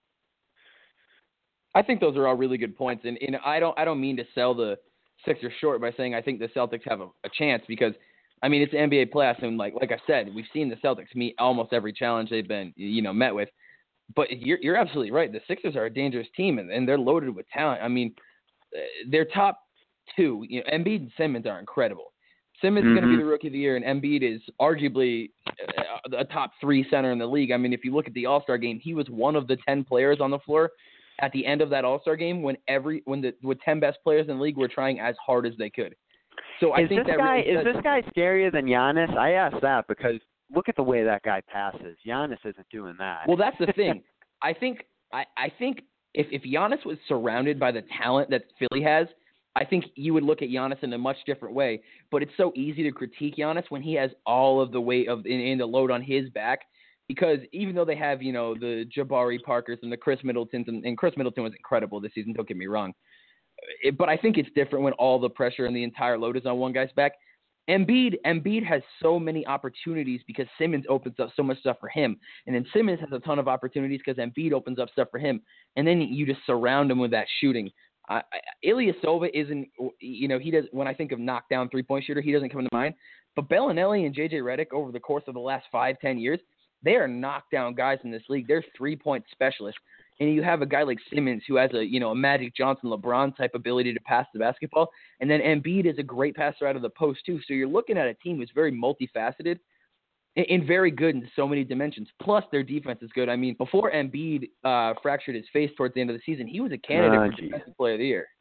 I think those are all really good points, and I don't mean to sell the Sixers short by saying I think the Celtics have a chance because, I mean, it's the NBA playoffs, and like I said, we've seen the Celtics meet almost every challenge they've been met with. But you're absolutely right. The Sixers are a dangerous team, and they're loaded with talent. I mean, their top 2, Embiid and Simmons are incredible. Simmons is going to be the Rookie of the Year, and Embiid is arguably a top 3 center in the league. I mean, if you look at the All-Star game, he was one of the 10 players on the floor at the end of that All-Star game when the 10 best players in the league were trying as hard as they could. So I think this guy scarier than Giannis? I ask that because look at the way that guy passes. Giannis isn't doing that. Well, that's the thing. I think if Giannis was surrounded by the talent that Philly has, I think you would look at Giannis in a much different way. But it's so easy to critique Giannis when he has all of the weight in the load on his back. Because even though they have, the Jabari Parkers and the Chris Middletons, and Chris Middleton was incredible this season, don't get me wrong. But I think it's different when all the pressure and the entire load is on one guy's back. Embiid has so many opportunities because Simmons opens up so much stuff for him. And then Simmons has a ton of opportunities because Embiid opens up stuff for him. And then you just surround him with that shooting. Ilyasova isn't, he does. When I think of knockdown three-point shooter, he doesn't come to mind. But Bellinelli and JJ Redick over the course of the last 5-10 years, they are knockdown guys in this league. They're three-point specialists. And you have a guy like Simmons who has a Magic Johnson, LeBron type ability to pass the basketball. And then Embiid is a great passer out of the post too. So you're looking at a team who's very multifaceted and very good in so many dimensions. Plus their defense is good. I mean, before Embiid fractured his face towards the end of the season, he was a candidate for Defensive Player of the Year.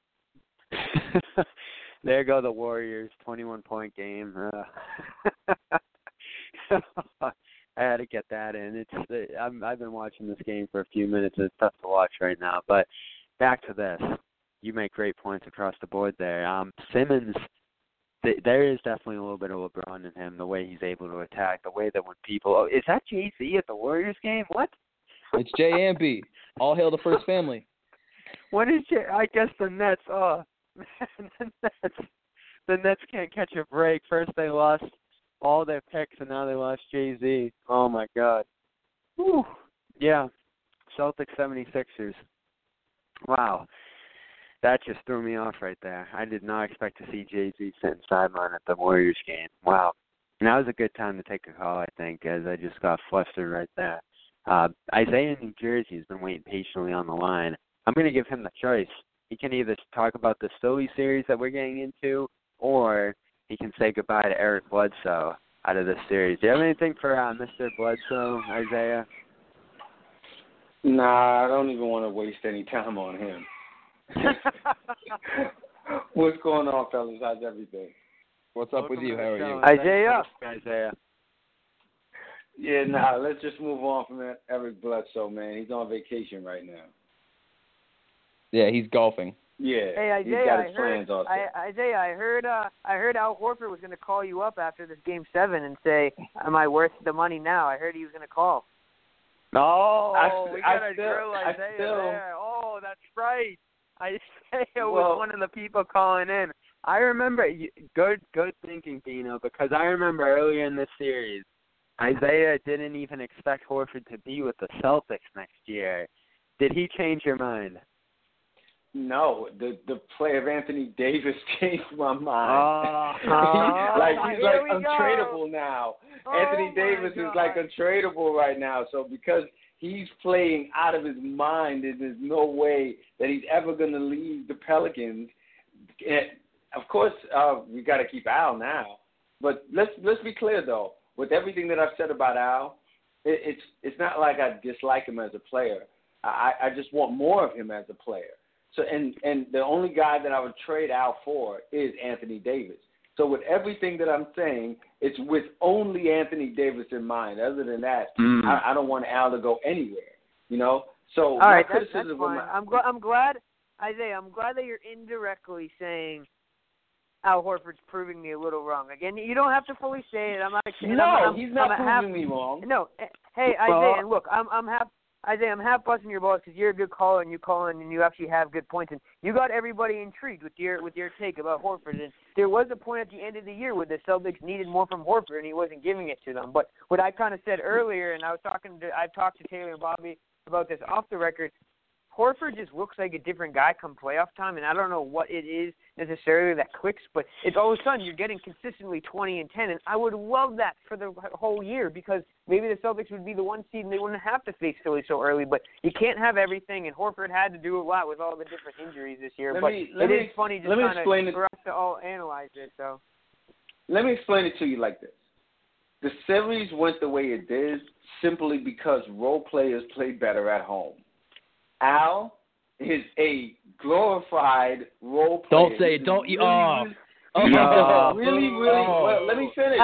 There go the Warriors, 21-point game. I had to get that in. I've been watching this game for a few minutes. It's tough to watch right now. But back to this. You make great points across the board there. Simmons, there is definitely a little bit of LeBron in him, the way he's able to attack, the way that when people – oh, is that Jay-Z at the Warriors game? What? It's J and B. All hail the first family. What is I guess the Nets. Oh, man, the Nets can't catch a break. First they lost all their picks, and now they lost Jay-Z. Oh, my God. Whew. Yeah, Celtics 76ers. Wow. That just threw me off right there. I did not expect to see Jay-Z sitting sideline at the Warriors game. Wow. And that was a good time to take a call, I think, as I just got flustered right there. Isaiah in New Jersey has been waiting patiently on the line. I'm going to give him the choice. He can either talk about the Philly series that we're getting into, or he can say goodbye to Eric Bledsoe out of this series. Do you have anything for Mr. Bledsoe, Isaiah? Nah, I don't even want to waste any time on him. What's going on, fellas? How's everything? What's up with you? How are you? Isaiah. Yeah, let's just move on from Eric Bledsoe, man. He's on vacation right now. Yeah, he's golfing. Yeah, Hey, he's Isaiah, got his plans also. Isaiah, I heard Al Horford was going to call you up after this Game 7 and say, "Am I worth the money now?" I heard he was going to call. No, we got a girl Isaiah there. Oh, that's right. Isaiah was one of the people calling in. I remember, good thinking, Pino, because I remember earlier in this series, Isaiah didn't even expect Horford to be with the Celtics next year. Did he change your mind? No, the play of Anthony Davis changed my mind. He's like untradeable now. Anthony Davis is like untradeable right now. So because he's playing out of his mind, and there's no way that he's ever going to leave the Pelicans. Of course, we got to keep Al now. But let's be clear though. With everything that I've said about Al, it's not like I dislike him as a player. I just want more of him as a player. So and the only guy that I would trade Al for is Anthony Davis. So with everything that I'm saying, it's with only Anthony Davis in mind. Other than that, I don't want Al to go anywhere. You know. So all right, that's fine. I'm glad, Isaiah. I'm glad that you're indirectly saying Al Horford's proving me a little wrong. Again, you don't have to fully say it. He's not proving me wrong. No. Hey, Isaiah, and look, I'm half busting your balls because you're a good caller and you call in and you actually have good points and you got everybody intrigued with your take about Horford. And there was a point at the end of the year where the Celtics needed more from Horford and he wasn't giving it to them. But what I kind of said earlier, and I've talked to Taylor and Bobby about this off the record, Horford just looks like a different guy come playoff time, and I don't know what it is necessarily that clicks, but it's all of a sudden you're getting consistently 20 and 10, and I would love that for the whole year because maybe the Celtics would be the one seed and they wouldn't have to face Philly so early, but you can't have everything, and Horford had to do a lot with all the different injuries this year, it is funny just kind of for us to all analyze it. So let me explain it to you like this. The series went the way it did simply because role players played better at home. Al is a glorified role player. Don't say it. Don't you? Really. Well, let me finish.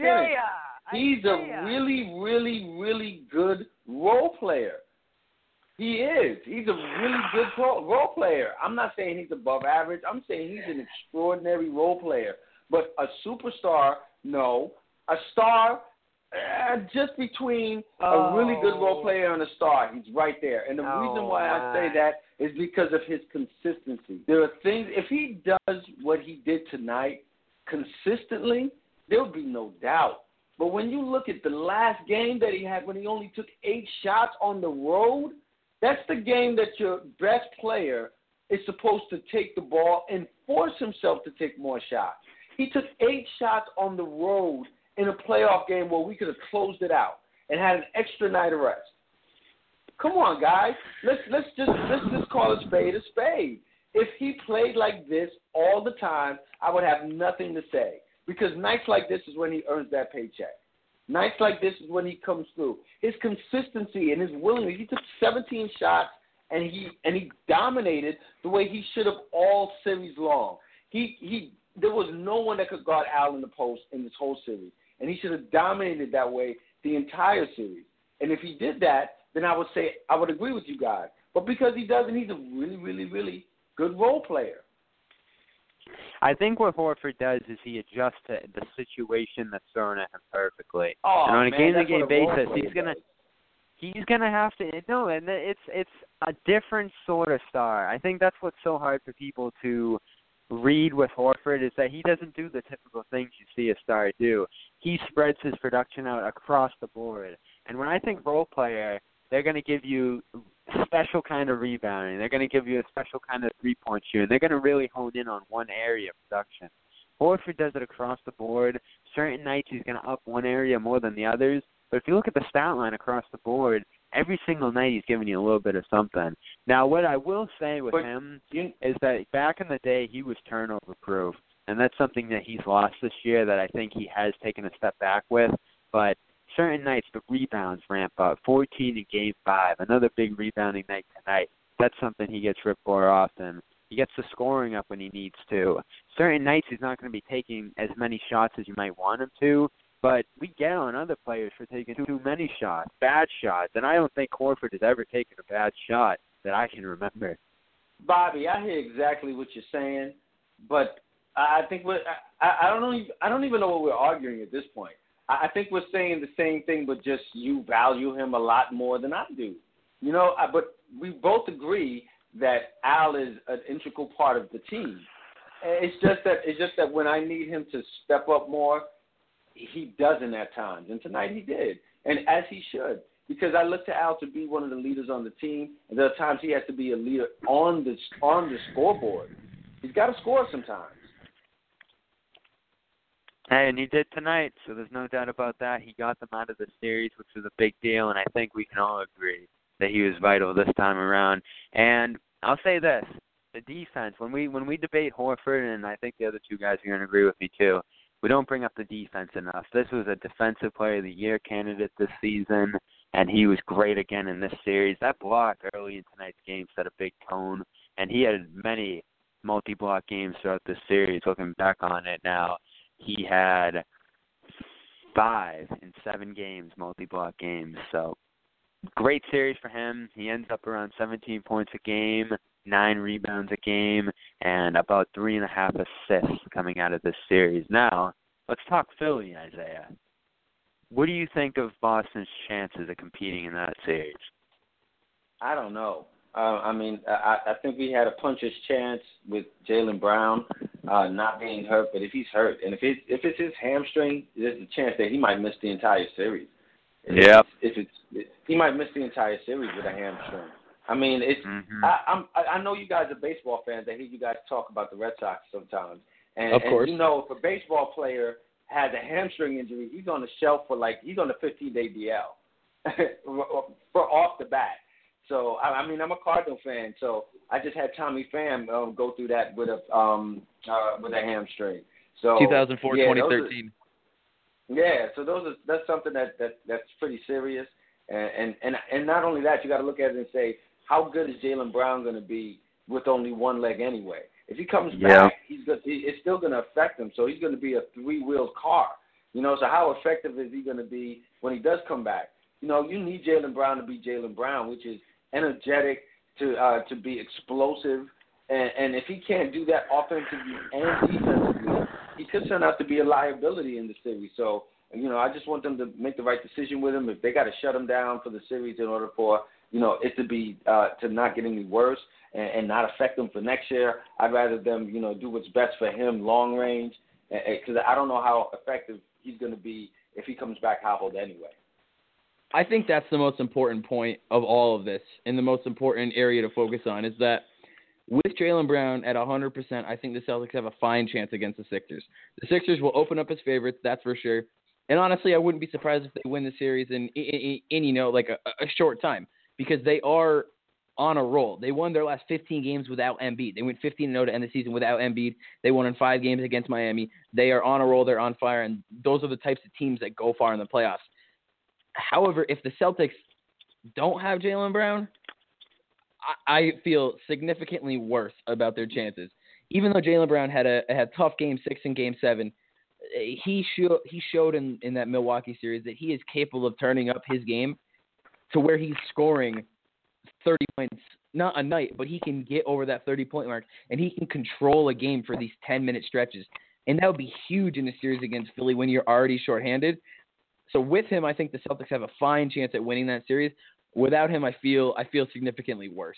He's a really good role player. He is. He's a really good role player. I'm not saying he's above average. I'm saying he's an extraordinary role player. But a superstar, no. A star, just between a really good role player and a star. He's right there. And the reason why I say that is because of his consistency. There are things, if he does what he did tonight consistently, there will be no doubt. But when you look at the last game that he had when he only took 8 shots on the road, that's the game that your best player is supposed to take the ball and force himself to take more shots. He took 8 shots on the road in a playoff game where we could have closed it out and had an extra night of rest. Come on, guys. Let's just call a spade a spade. If he played like this all the time, I would have nothing to say. Because nights like this is when he earns that paycheck. Nights like this is when he comes through. His consistency and his willingness. He took 17 shots and he dominated the way he should have all series long. There was no one that could guard Al in the post in this whole series. And he should have dominated that way the entire series. And if he did that, then I would say I would agree with you guys. But because he doesn't, he's a really, really, really good role player. I think what Horford does is he adjusts to the situation that's thrown at him perfectly. Oh, and on a game-to-game basis, he's gonna have to. No, and it's a different sort of star. I think that's what's so hard for people to read with Horford is that he doesn't do the typical things you see a star do. He spreads his production out across the board. And when I think role player, they're going to give you a special kind of rebounding. They're going to give you a special kind of three-point shooting. They're going to really hone in on one area of production. Horford does it across the board. Certain nights he's going to up one area more than the others. But if you look at the stat line across the board, every single night he's giving you a little bit of something. Now, what I will say with him is that back in the day he was turnover-proof, and that's something that he's lost this year that I think he has taken a step back with. But certain nights the rebounds ramp up. 14 in Game 5, another big rebounding night tonight. That's something he gets ripped for often. He gets the scoring up when he needs to. Certain nights he's not going to be taking as many shots as you might want him to, but we get on other players for taking too many shots, bad shots, and I don't think Horford has ever taken a bad shot that I can remember. Bobby, I hear exactly what you're saying, but I think I don't even know what we're arguing at this point. I think we're saying the same thing, but just you value him a lot more than I do. But we both agree that Al is an integral part of the team. It's just that when I need him to step up more, he doesn't at times, and tonight he did, and as he should, because I look to Al to be one of the leaders on the team, and there are times he has to be a leader on the scoreboard. He's got to score sometimes. Hey, and he did tonight, so there's no doubt about that. He got them out of the series, which was a big deal, and I think we can all agree that he was vital this time around. And I'll say this, the defense, when we debate Horford, and I think the other two guys are going to agree with me too, we don't bring up the defense enough. This was a Defensive Player of the Year candidate this season, and he was great again in this series. That block early in tonight's game set a big tone, and he had many multi-block games throughout this series. Looking back on it now, he had 5 in 7 games, multi-block games. So great series for him. He ends up around 17 points a game, 9 rebounds a game, and about 3.5 assists coming out of this series. Now, let's talk Philly, Isaiah. What do you think of Boston's chances of competing in that series? I don't know. I think we had a puncher's chance with Jaylen Brown not being hurt, but if he's hurt, and if it's his hamstring, there's a chance that he might miss the entire series. Yep. He might miss the entire series with a hamstring. I mean, it's. I know you guys are baseball fans. I hear you guys talk about the Red Sox sometimes, and of course, if a baseball player has a hamstring injury, he's on the shelf he's on a 15-day DL for off the bat. So I'm a Cardinal fan, so I just had Tommy Pham go through that with a hamstring. So 2004, 2013. So that's something that's pretty serious, and not only that, you got to look at it and say, how good is Jaylen Brown going to be with only one leg anyway? If he comes back, it's still going to affect him. So he's going to be a 3-wheeled car. So how effective is he going to be when he does come back? You need Jaylen Brown to be Jaylen Brown, which is energetic, to be explosive, and if he can't do that offensively and defensively, he could turn out to be a liability in the series. So, I just want them to make the right decision with him. If they got to shut him down for the series in order for it to be to not get any worse and not affect him for next year, I'd rather them do what's best for him long range, because I don't know how effective he's going to be if he comes back hobbled anyway. I think that's the most important point of all of this, and the most important area to focus on is that with Jaylen Brown at 100%, I think the Celtics have a fine chance against the Sixers. The Sixers will open up as favorites, that's for sure. And honestly, I wouldn't be surprised if they win the series in a short time, because they are on a roll. They won their last 15 games without Embiid. They went 15-0 to end the season without Embiid. They won in 5 games against Miami. They are on a roll. They're on fire, and those are the types of teams that go far in the playoffs. However, if the Celtics don't have Jaylen Brown, I feel significantly worse about their chances. Even though Jaylen Brown had a tough Game 6 and Game 7, he showed in that Milwaukee series that he is capable of turning up his game to where he's scoring 30 points, not a night, but he can get over that 30-point mark, and he can control a game for these 10-minute stretches. And that would be huge in a series against Philly when you're already shorthanded. So with him, I think the Celtics have a fine chance at winning that series. Without him, I feel significantly worse.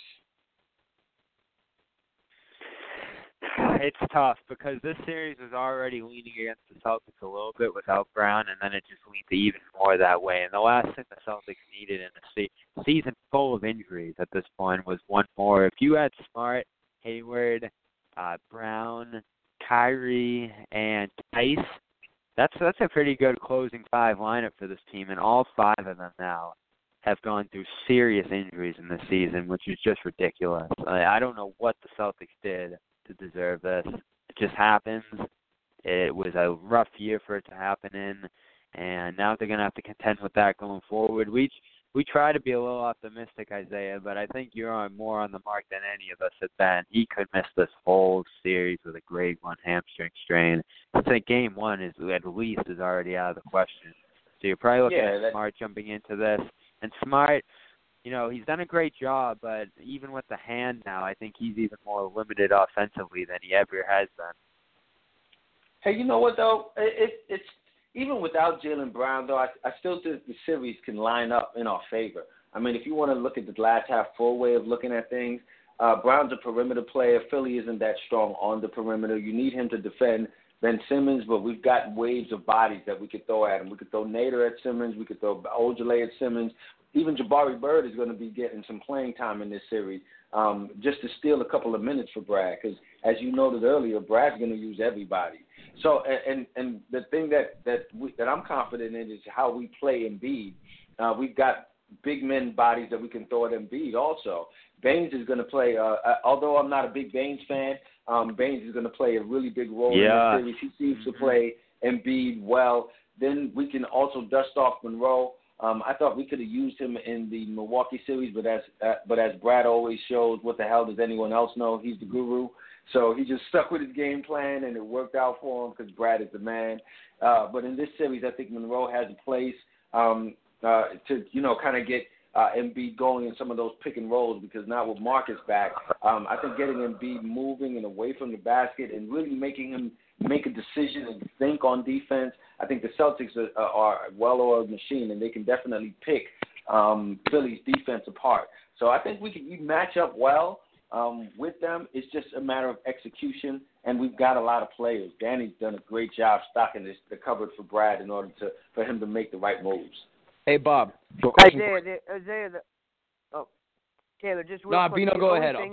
It's tough because this series was already leaning against the Celtics a little bit without Brown, and then it just leaned even more that way. And the last thing the Celtics needed in a season full of injuries at this point was one more. If you had Smart, Hayward, Brown, Kyrie, and Tice, that's a pretty good closing 5 lineup for this team, and all 5 of them now have gone through serious injuries in this season, which is just ridiculous. I don't know what the Celtics did to deserve this. It just happens. It was a rough year for it to happen in, and now they're going to have to contend with that going forward. We try to be a little optimistic, Isaiah, but I think you're more on the mark than any of us have been. He could miss this whole series with a grade 1 hamstring strain. It's like Game 1 is at least already out of the question. So you're probably looking at Smart jumping into this. And Smart, he's done a great job, but even with the hand now, I think he's even more limited offensively than he ever has been. Hey, you know what, though? It's even without Jaylen Brown, though, I still think the series can line up in our favor. I mean, if you want to look at the glass half full way of looking at things, Brown's a perimeter player. Philly isn't that strong on the perimeter. You need him to defend Ben Simmons, but we've got waves of bodies that we could throw at him. We could throw Nader at Simmons. We could throw Ojale at Simmons. Even Jabari Bird is going to be getting some playing time in this series just to steal a couple of minutes for Brad because, as you noted earlier, Brad's going to use everybody. So, and the thing that I'm confident in is how we play Embiid. We've got big men bodies that we can throw at Embiid also. Baines is going to play, although I'm not a big Baines fan, Baines is going to play a really big role in this series. He seems to play Embiid well. Then we can also dust off Monroe. I thought we could have used him in the Milwaukee series, but as Brad always shows, what the hell does anyone else know? He's the guru. So he just stuck with his game plan, and it worked out for him because Brad is the man. But in this series, I think Monroe has a place to, kind of get Embiid going in some of those pick and rolls because now with Marcus back, I think getting Embiid moving and away from the basket and really making him make a decision and think on defense. I think the Celtics are a well-oiled machine, and they can definitely pick Philly's defense apart. So I think we match up well with them. It's just a matter of execution, and we've got a lot of players. Danny's done a great job stocking the cupboard for Brad in order for him to make the right moves. Hey, Bob. Isaiah, Taylor, just real quick. Bino, go ahead.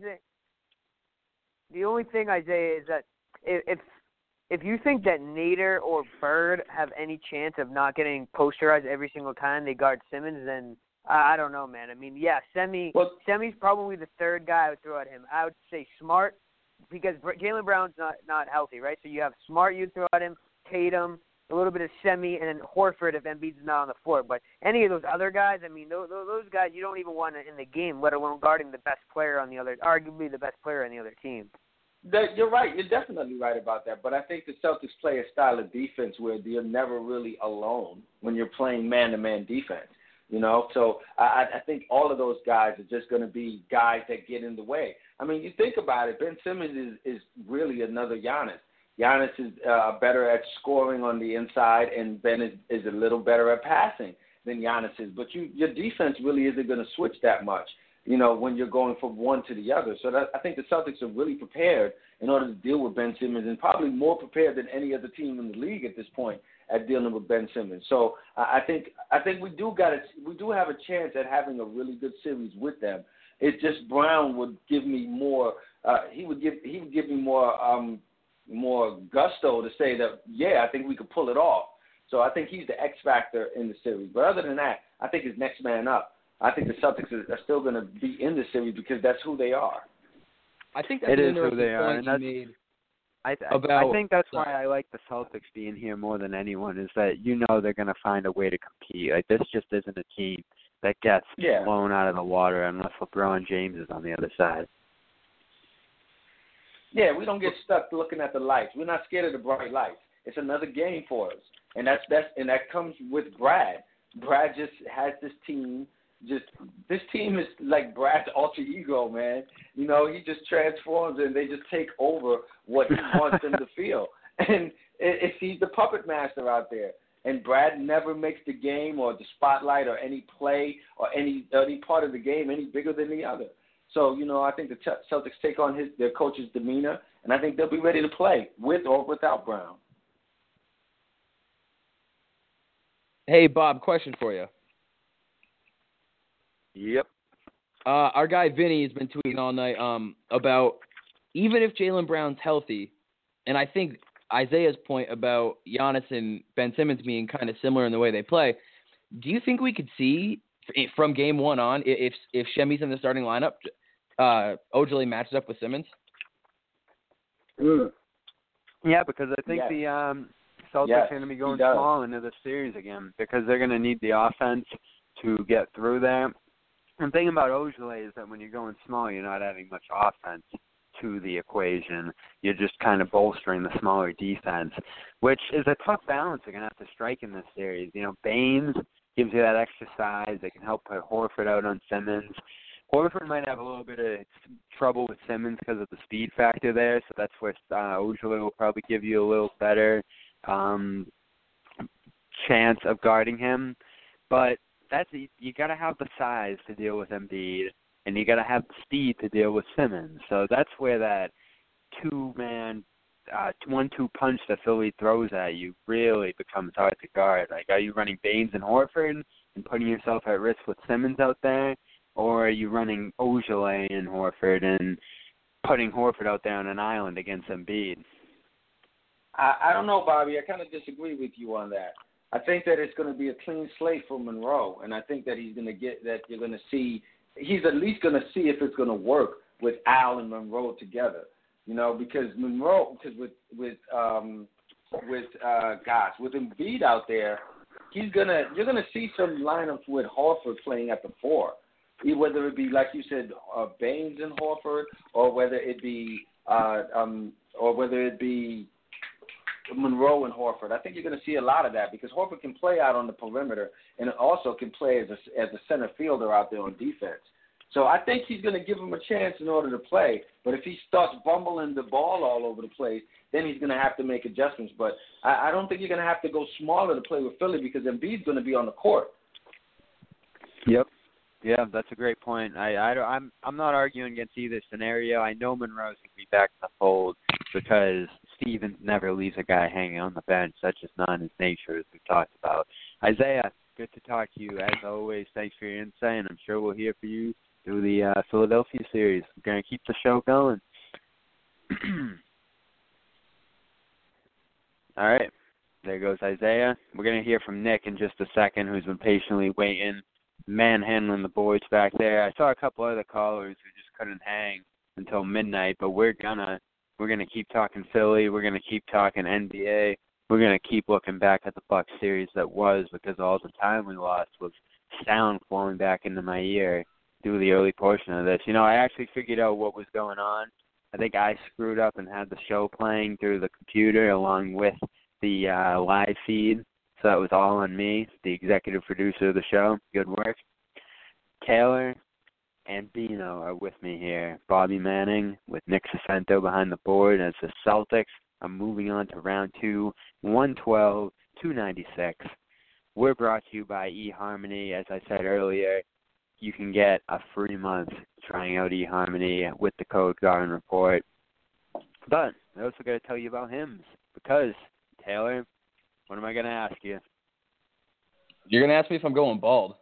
The only thing, Isaiah, is that if you think that Nader or Bird have any chance of not getting posterized every single time they guard Simmons, then I don't know, man. I mean, yeah, Semi's probably the third guy I would throw at him. I would say Smart because Jaylen Brown's not healthy, right? So you have Smart you'd throw at him, Tatum, a little bit of Semi, and then Horford if Embiid's not on the floor. But any of those other guys, I mean, those guys you don't even want in the game, let alone guarding the best player on the other, arguably the best player on the other team. You're right. You're definitely right about that. But I think the Celtics play a style of defense where you're never really alone when you're playing man-to-man defense. So I think all of those guys are just going to be guys that get in the way. I mean, you think about it. Ben Simmons is really another Giannis. Giannis is better at scoring on the inside, and Ben is a little better at passing than Giannis is. But your defense really isn't going to switch that much, when you're going from one to the other. So I think the Celtics are really prepared in order to deal with Ben Simmons, and probably more prepared than any other team in the league at this point at dealing with Ben Simmons. So I think we do have a chance at having a really good series with them. It's just Brown would give me more. He would give me more gusto to say that, I think we could pull it off. So I think he's the X factor in the series. But other than that, I think he's next man up. I think the Celtics are still going to be in the series because that's who they are. I think that's it is who they are, and I think that's why I like the Celtics being here more than anyone is that they're going to find a way to compete. Like this just isn't a team that gets blown out of the water unless LeBron James is on the other side. Yeah, we don't get stuck looking at the lights. We're not scared of the bright lights. It's another game for us, and that comes with Brad. Brad just has this team. This team is like Brad's alter ego, man. He just transforms and they just take over what he wants them to feel. And he's the puppet master out there. And Brad never makes the game or the spotlight or any play or any part of the game any bigger than the other. So, I think the Celtics take on their coach's demeanor, and I think they'll be ready to play with or without Brown. Hey, Bob, question for you. Yep. Our guy Vinny has been tweeting all night about even if Jaylen Brown's healthy, and I think Isaiah's point about Giannis and Ben Simmons being kind of similar in the way they play, do you think we could see from game one on if Shemi's in the starting lineup, Ojale matches up with Simmons? Yeah, because I think the Celtics are going to be going small into the series again because they're going to need the offense to get through there. And the thing about Ojale is that when you're going small, you're not adding much offense to the equation. You're just kind of bolstering the smaller defense, which is a tough balance they're going to have to strike in this series. Baines gives you that extra size. They can help put Horford out on Simmons. Horford might have a little bit of trouble with Simmons because of the speed factor there, so that's where Ojeleye will probably give you a little better chance of guarding him. But you got to have the size to deal with Embiid, and you got to have the speed to deal with Simmons. So that's where that two-man 1-2 punch that Philly throws at you really becomes hard to guard. Like, are you running Baines and Horford and putting yourself at risk with Simmons out there, or are you running Ojeleye and Horford and putting Horford out there on an island against Embiid? I don't know, Bobby. I kind of disagree with you on that. I think that it's going to be a clean slate for Monroe, and I think that he's going to see he's at least going to see if it's going to work with Al and Monroe together. You know, because with Embiid out there, you're gonna see some lineups with Horford playing at the 4, whether it be like you said, Baines and Horford, or whether it be Monroe and Horford. I think you're going to see a lot of that because Horford can play out on the perimeter and also can play as a center fielder out there on defense. So I think he's going to give him a chance in order to play. But if he starts bumbling the ball all over the place, then he's going to have to make adjustments. But I don't think you're going to have to go smaller to play with Philly because Embiid's going to be on the court. Yep. Yeah, that's a great point. I'm not arguing against either scenario. I know Monroe's going to be back in the fold because Stevens never leaves a guy hanging on the bench. That's just not in his nature, as we've talked about. Isaiah, good to talk to you. As always, thanks for your insight, and I'm sure we'll hear from you through the Philadelphia series. We're going to keep the show going. All right. There goes Isaiah. We're going to hear from Nick in just a second, who's been patiently waiting, manhandling the boys back there. I saw a couple other callers who just couldn't hang until midnight, but we're gonna keep talking Philly. We're going to keep talking NBA. We're going to keep looking back at the Bucks series that was, because all the time we lost was sound flowing back into my ear through the early portion of this. You know, I actually figured out what was going on. I think I screwed up and had the show playing through the computer along with the live feed, so that was all on me, the executive producer of the show. Good work. Taylor and Bino are with me here. Bobby Manning with Nick Cicento behind the board as the Celtics are moving on to round 2, 112-296. We're brought to you by eHarmony. As I said earlier, you can get a free month trying out eHarmony with the code Garden Report. But I also got to tell you about hymns because, Taylor, what am I going to ask you? You're going to ask me if I'm going bald.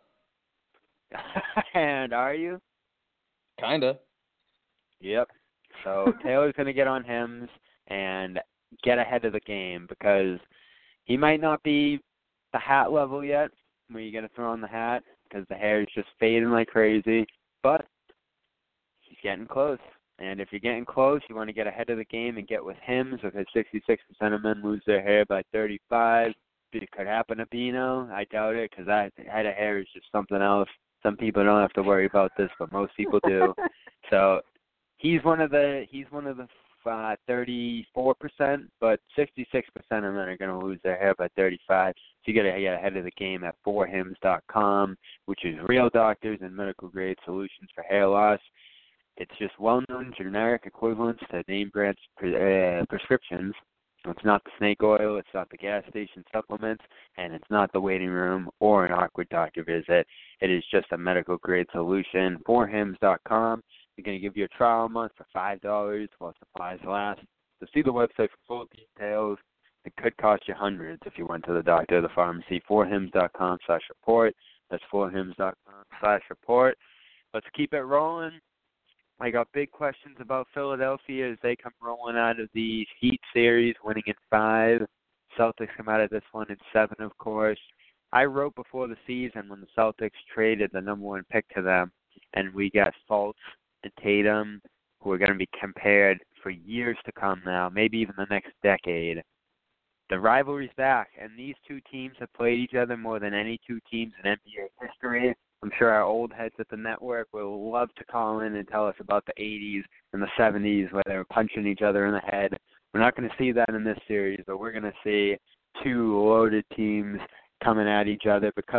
And are you? Kinda. Yep. So Taylor's going to get on hymns and get ahead of the game because he might not be the hat level yet where you got to throw on the hat because the hair is just fading like crazy, but he's getting close. And if you're getting close, you want to get ahead of the game and get with hymns because 66% of men lose their hair by 35. It could happen to Bino. I doubt it because head of hair is just something else. Some people don't have to worry about this, but most people do. So he's one of the 34%, but 66% of men are going to lose their hair by 35. So you got to get ahead of the game at 4hims.com, which is real doctors and medical grade solutions for hair loss. It's just well-known generic equivalents to name brand prescriptions. It's not the snake oil, it's not the gas station supplements, and it's not the waiting room or an awkward doctor visit. It is just a medical grade solution. 4hims.com. They're going to give you a trial month for $5 while supplies last. To see the website for full details, it could cost you hundreds if you went to the doctor or the pharmacy. 4hims.com/report. That's 4hims.com/report. Let's keep it rolling. I got big questions about Philadelphia as they come rolling out of the Heat series, winning in 5. Celtics come out of this one in 7, of course. I wrote before the season when the Celtics traded the number 1 pick to them, and we got Fultz and Tatum, who are going to be compared for years to come now, maybe even the next decade. The rivalry's back, and these two teams have played each other more than any two teams in NBA history. I'm sure our old heads at the network will love to call in and tell us about the 80s and the 70s where they were punching each other in the head. We're not going to see that in this series, but we're going to see two loaded teams coming at each other because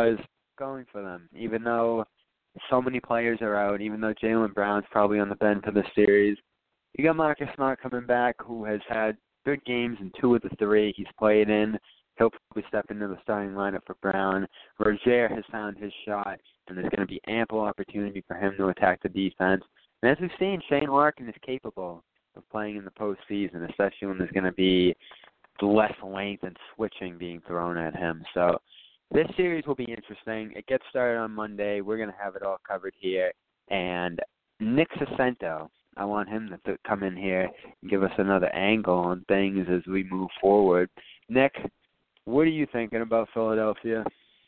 going for them, even though so many players are out, even though Jaylen Brown's probably on the bench for the series. You got Marcus Smart coming back, who has had good games in 2 of the 3 he's played in. He'll probably step into the starting lineup for Brown. Rozier has found his shot, and there's going to be ample opportunity for him to attack the defense. And as we've seen, Shane Larkin is capable of playing in the postseason, especially when there's going to be less length and switching being thrown at him. So this series will be interesting. It gets started on Monday. We're going to have it all covered here. And Nick Sacento, I want him to come in here and give us another angle on things as we move forward. Nick, what are you thinking about Philadelphia?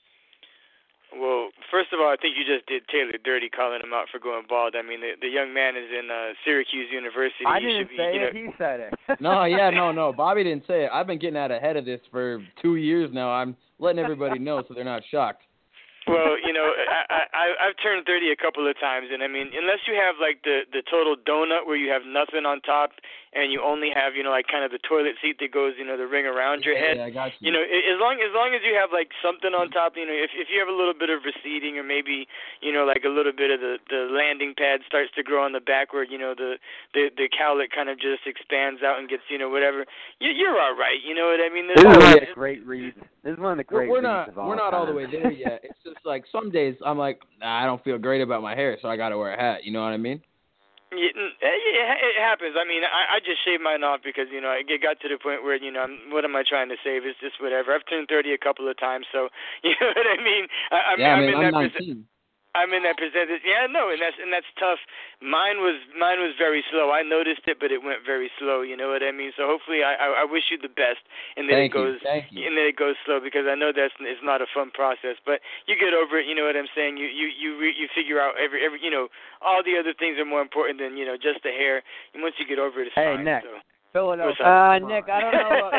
Well, first of all, I think you just did Taylor dirty calling him out for going bald. I mean, the young man is in Syracuse University. I didn't say it. He said it. No. Bobby didn't say it. I've been getting out ahead of this for 2 years now. I'm letting everybody know so they're not shocked. Well, I've turned 30 a couple of times, and I mean, unless you have like the total donut where you have nothing on top, and you only have like kind of the toilet seat that goes the ring around your head. Yeah, I got you. As long as you have like something on top, if you have a little bit of receding or maybe like a little bit of the landing pad starts to grow on the back where the cowlick kind of just expands out and gets whatever, you're all right. You know what I mean? This is one of the great reads. This is one of the great We're reads of all not time. all the way there yet. It's just like some days I'm like, I don't feel great about my hair, so I got to wear a hat. You know what I mean? Yeah, it happens. I mean, I just shaved mine off because it got to the point where what am I trying to save? It's just whatever. I've turned 30 a couple of times, so you know what I mean. I'm in that 19. I'm in that percentage. Yeah, no, and that's tough. Mine was very slow. I noticed it, but it went very slow. You know what I mean? So hopefully, I wish you the best, and that Thank it goes you. and that it goes slow because I know it's not a fun process. But you get over it. You know what I'm saying? You figure out every all the other things are more important than just the hair. And once you get over it, it's fine. Nick, so. Philadelphia. Nick, I don't know.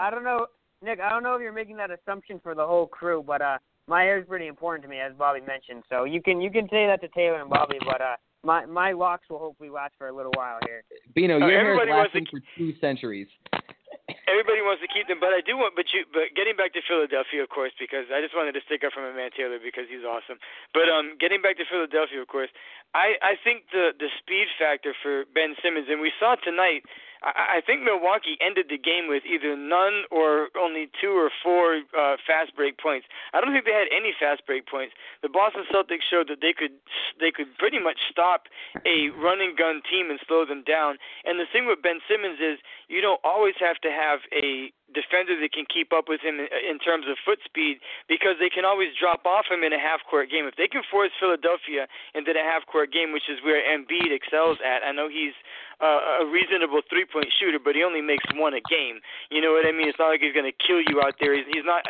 Nick, I don't know if you're making that assumption for the whole crew, but my hair is pretty important to me, as Bobby mentioned. So you can say that to Taylor and Bobby, but my locks will hopefully last for a little while here. Bino, your hair is lasting for 2 centuries. Everybody wants to keep them, but I do want. But getting back to Philadelphia, of course, because I just wanted to stick up for my man Taylor because he's awesome. But getting back to Philadelphia, of course, I think the speed factor for Ben Simmons, and we saw tonight. I think Milwaukee ended the game with either none or only 2 or 4 fast break points. I don't think they had any fast break points. The Boston Celtics showed that they could pretty much stop a run and gun team and slow them down. And the thing with Ben Simmons is you don't always have to have a defender that can keep up with him in terms of foot speed because they can always drop off him in a half-court game. If they can force Philadelphia into the half-court game, which is where Embiid excels at, I know he's a reasonable three-point shooter, but he only makes 1 a game. You know what I mean? It's not like he's going to kill you out there. He's not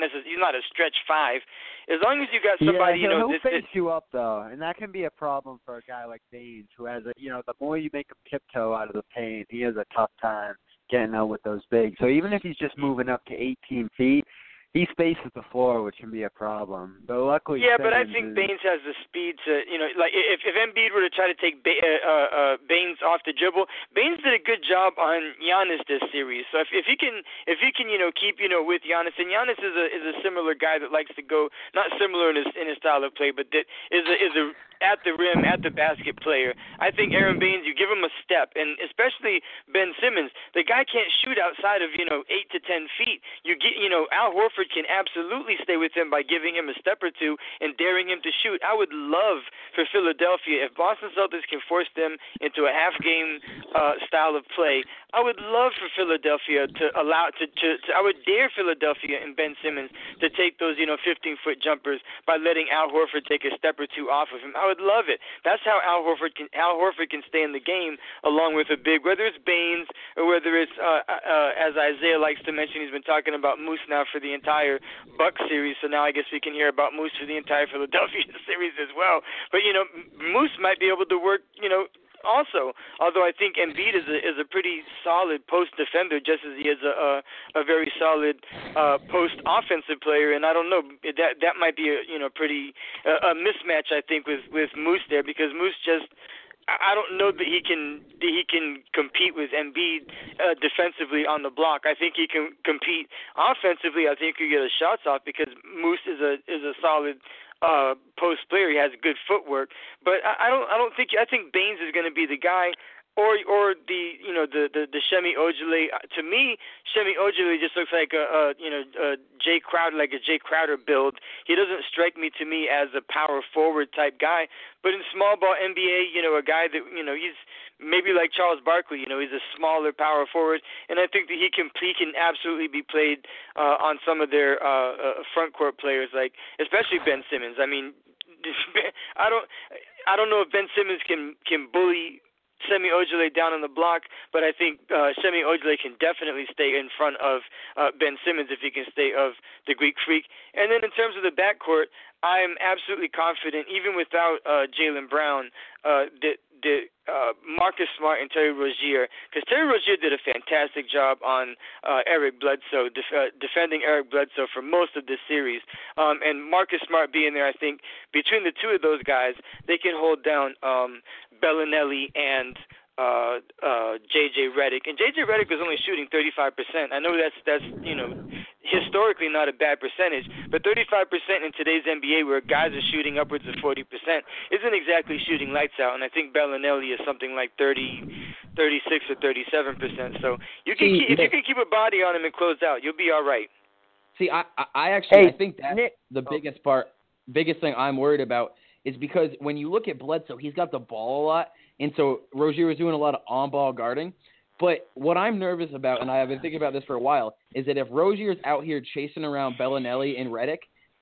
a stretch 5. As long as you got somebody, he'll face you up though, and that can be a problem for a guy like Baines, who has the more you make him tiptoe out of the paint, he has a tough time getting out with those bigs. So even if he's just moving up to 18 feet, he spaces the floor, which can be a problem. But luckily, but I think Baines has the speed to, like if Embiid were to try to take Baines off the dribble, Baines did a good job on Giannis this series. So if he can, keep with Giannis, and Giannis is a similar guy that likes to go, not similar in his style of play, but that is a at the rim, at the basket player. I think Aaron Baines, you give him a step, and especially Ben Simmons, the guy can't shoot outside of 8 to 10 feet. You get Al Horford can absolutely stay with him by giving him a step or 2 and daring him to shoot. I would love for Philadelphia, if Boston Celtics can force them into a half game style of play, I would love for Philadelphia to allow I would dare Philadelphia and Ben Simmons to take those 15-foot jumpers by letting Al Horford take a step or 2 off of him. I would love it. That's how Al Horford can stay in the game along with a big, whether it's Baines or whether it's as Isaiah likes to mention, he's been talking about Moose now for the entire Bucks series. So now I guess we can hear about Moose for the entire Philadelphia series as well. But Moose might be able to work also, although I think Embiid is a pretty solid post defender, just as he is a very solid post offensive player, and I don't know, that might be a pretty a mismatch, I think, with Moose there, because Moose just, I don't know that he can compete with Embiid defensively on the block. I think he can compete offensively. I think he get his shots off because Moose is a solid post player. He has good footwork, but I think Baines is going to be the guy. Or the Semi Ojeleye. To me, Semi Ojeleye just looks like a Jay Crowder build. He doesn't strike me to me as a power forward type guy. But in small ball NBA, a guy that he's maybe like Charles Barkley. He's a smaller power forward, and I think that he can absolutely be played on some of their front court players, like especially Ben Simmons. I mean, I don't know if Ben Simmons can bully Semi Ojeleye down on the block, but I think Semi Ojeleye can definitely stay in front of Ben Simmons if he can stay of the Greek Freak. And then in terms of the backcourt, I'm absolutely confident, even without Jaylen Brown, that Marcus Smart and Terry Rozier, because Terry Rozier did a fantastic job on Eric Bledsoe, defending Eric Bledsoe for most of this series. And Marcus Smart being there, I think between the two of those guys, they can hold down Bellinelli and J.J. Redick. And J.J. Redick was only shooting 35%. I know that's historically not a bad percentage, but 35% in today's NBA, where guys are shooting upwards of 40%, isn't exactly shooting lights out. And I think Bellinelli is something like 36 or 37%. So if you can keep a body on him and close out, you'll be all right. See, I think that's the biggest thing I'm worried about is because when you look at Bledsoe, he's got the ball a lot, and so Rozier was doing a lot of on-ball guarding. But what I'm nervous about, and I've been thinking about this for a while, is that if Rozier's out here chasing around Bellinelli and Redick,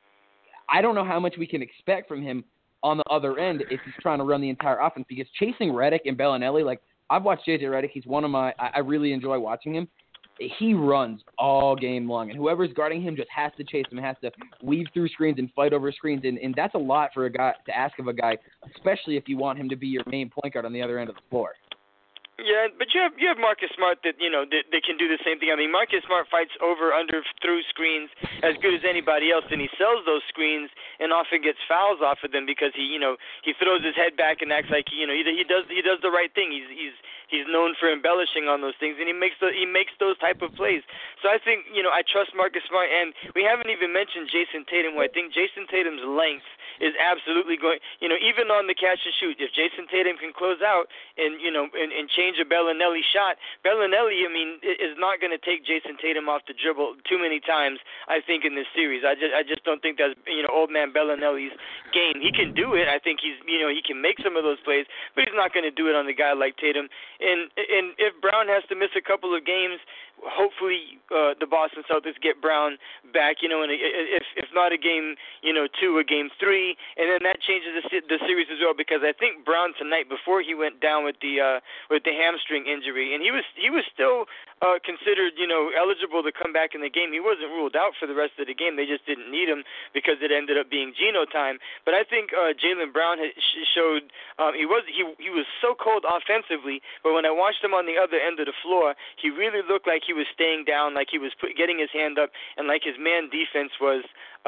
I don't know how much we can expect from him on the other end if he's trying to run the entire offense. Because chasing Redick and Bellinelli, like I've watched J.J. Redick, he's one of my – I really enjoy watching him. He runs all game long, and whoever's guarding him just has to chase him, has to weave through screens and fight over screens, and that's a lot for a guy to ask of a guy, especially if you want him to be your main point guard on the other end of the floor. Yeah, but you have Marcus Smart that that can do the same thing. I mean, Marcus Smart fights over, under, through screens as good as anybody else, and he sells those screens and often gets fouls off of them because he throws his head back and acts like he does the right thing. He's known for embellishing on those things, and he makes those type of plays. So I think I trust Marcus Smart, and we haven't even mentioned Jason Tatum, who I think Jason Tatum's length is absolutely going. Even on the catch and shoot, if Jason Tatum can close out and change a Bellinelli shot, Bellinelli, is not going to take Jason Tatum off the dribble too many times, I think, in this series. I just don't think that's old man Bellinelli's game. He can do it. I think he can make some of those plays, but he's not going to do it on a guy like Tatum. And if Brown has to miss a couple of games, hopefully the Boston Celtics get Brown back, and if not a game 2, a game 3, and then that changes the series as well, because I think Brown tonight, before he went down with the hamstring injury, and he was still considered eligible to come back in the game. He wasn't ruled out for the rest of the game. They just didn't need him because it ended up being Geno time. But I think Jaylen Brown showed he was so cold offensively, but when I watched him on the other end of the floor, he really looked like he was staying down, like he was getting his hand up, and like his man defense was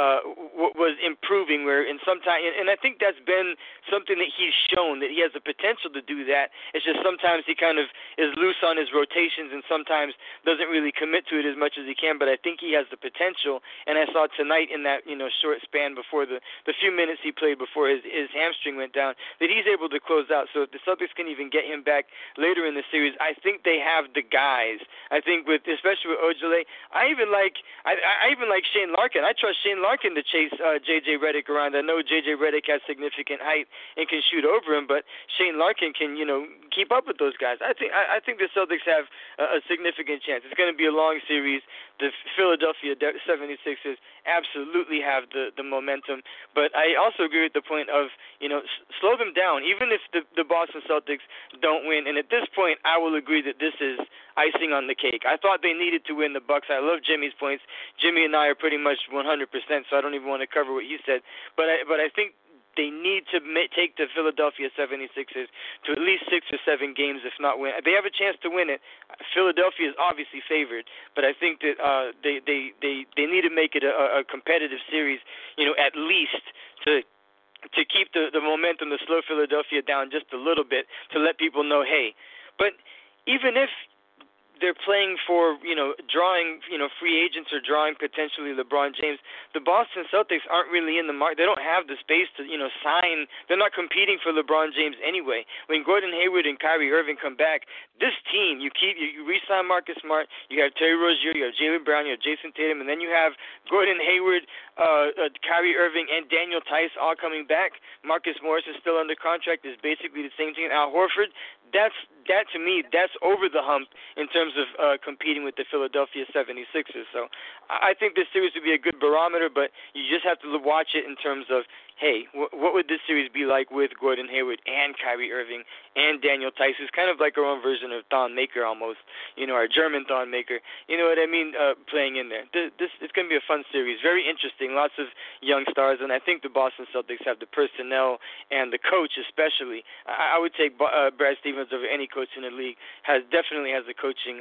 improving. And I think that's been something that he's shown, that he has the potential to do that. It's just sometimes he kind of is loose on his rotations and sometimes doesn't really commit to it as much as he can. But I think he has the potential, and I saw tonight in that short span before the few minutes he played before his hamstring went down, that he's able to close out. So if the Celtics can even get him back later in the series, I think they have the guys. I think especially with Ojeleye, I even like Shane Larkin. I trust Shane Larkin to chase J.J. Redick around. I know J.J. Redick has significant height and can shoot over him, but Shane Larkin can keep up with those guys. I think the Celtics have a significant chance. It's going to be a long series. The Philadelphia 76ers absolutely have the momentum, but I also agree with the point of slow them down, even if the Boston Celtics don't win. And at this point, I will agree that this is icing on the cake. I thought they needed to win the Bucks. I love Jimmy's points. Jimmy and I are pretty much 100%, so I don't even want to cover what you said. But I think they need to take the Philadelphia 76ers to at least 6 or 7 games, if not win. They have a chance to win it. Philadelphia is obviously favored, but I think that they need to make it a competitive series, at least to keep the momentum, to slow Philadelphia down just a little bit, to let people know, hey. But even if they're playing for, drawing, free agents or drawing potentially LeBron James. The Boston Celtics aren't really in the market. They don't have the space to, sign. They're not competing for LeBron James anyway. When Gordon Hayward and Kyrie Irving come back, this team, you re-sign Marcus Smart, you have Terry Rozier, you have Jaylen Brown, you have Jason Tatum, and then you have Gordon Hayward, Kyrie Irving, and Daniel Tice all coming back. Marcus Morris is still under contract. It's basically the same thing. Al Horford, that to me, that's over the hump in terms of competing with the Philadelphia 76ers. So I think this series would be a good barometer, but you just have to watch it in terms of, hey, what would this series be like with Gordon Hayward and Kyrie Irving and Daniel Tice, who's kind of like our own version of Thon Maker almost, our German Thon Maker. You know what I mean? Playing in there. It's going to be a fun series. Very interesting. Lots of young stars, and I think the Boston Celtics have the personnel and the coach especially. I would take Brad Stevens over any coach in the league. Definitely has the coaching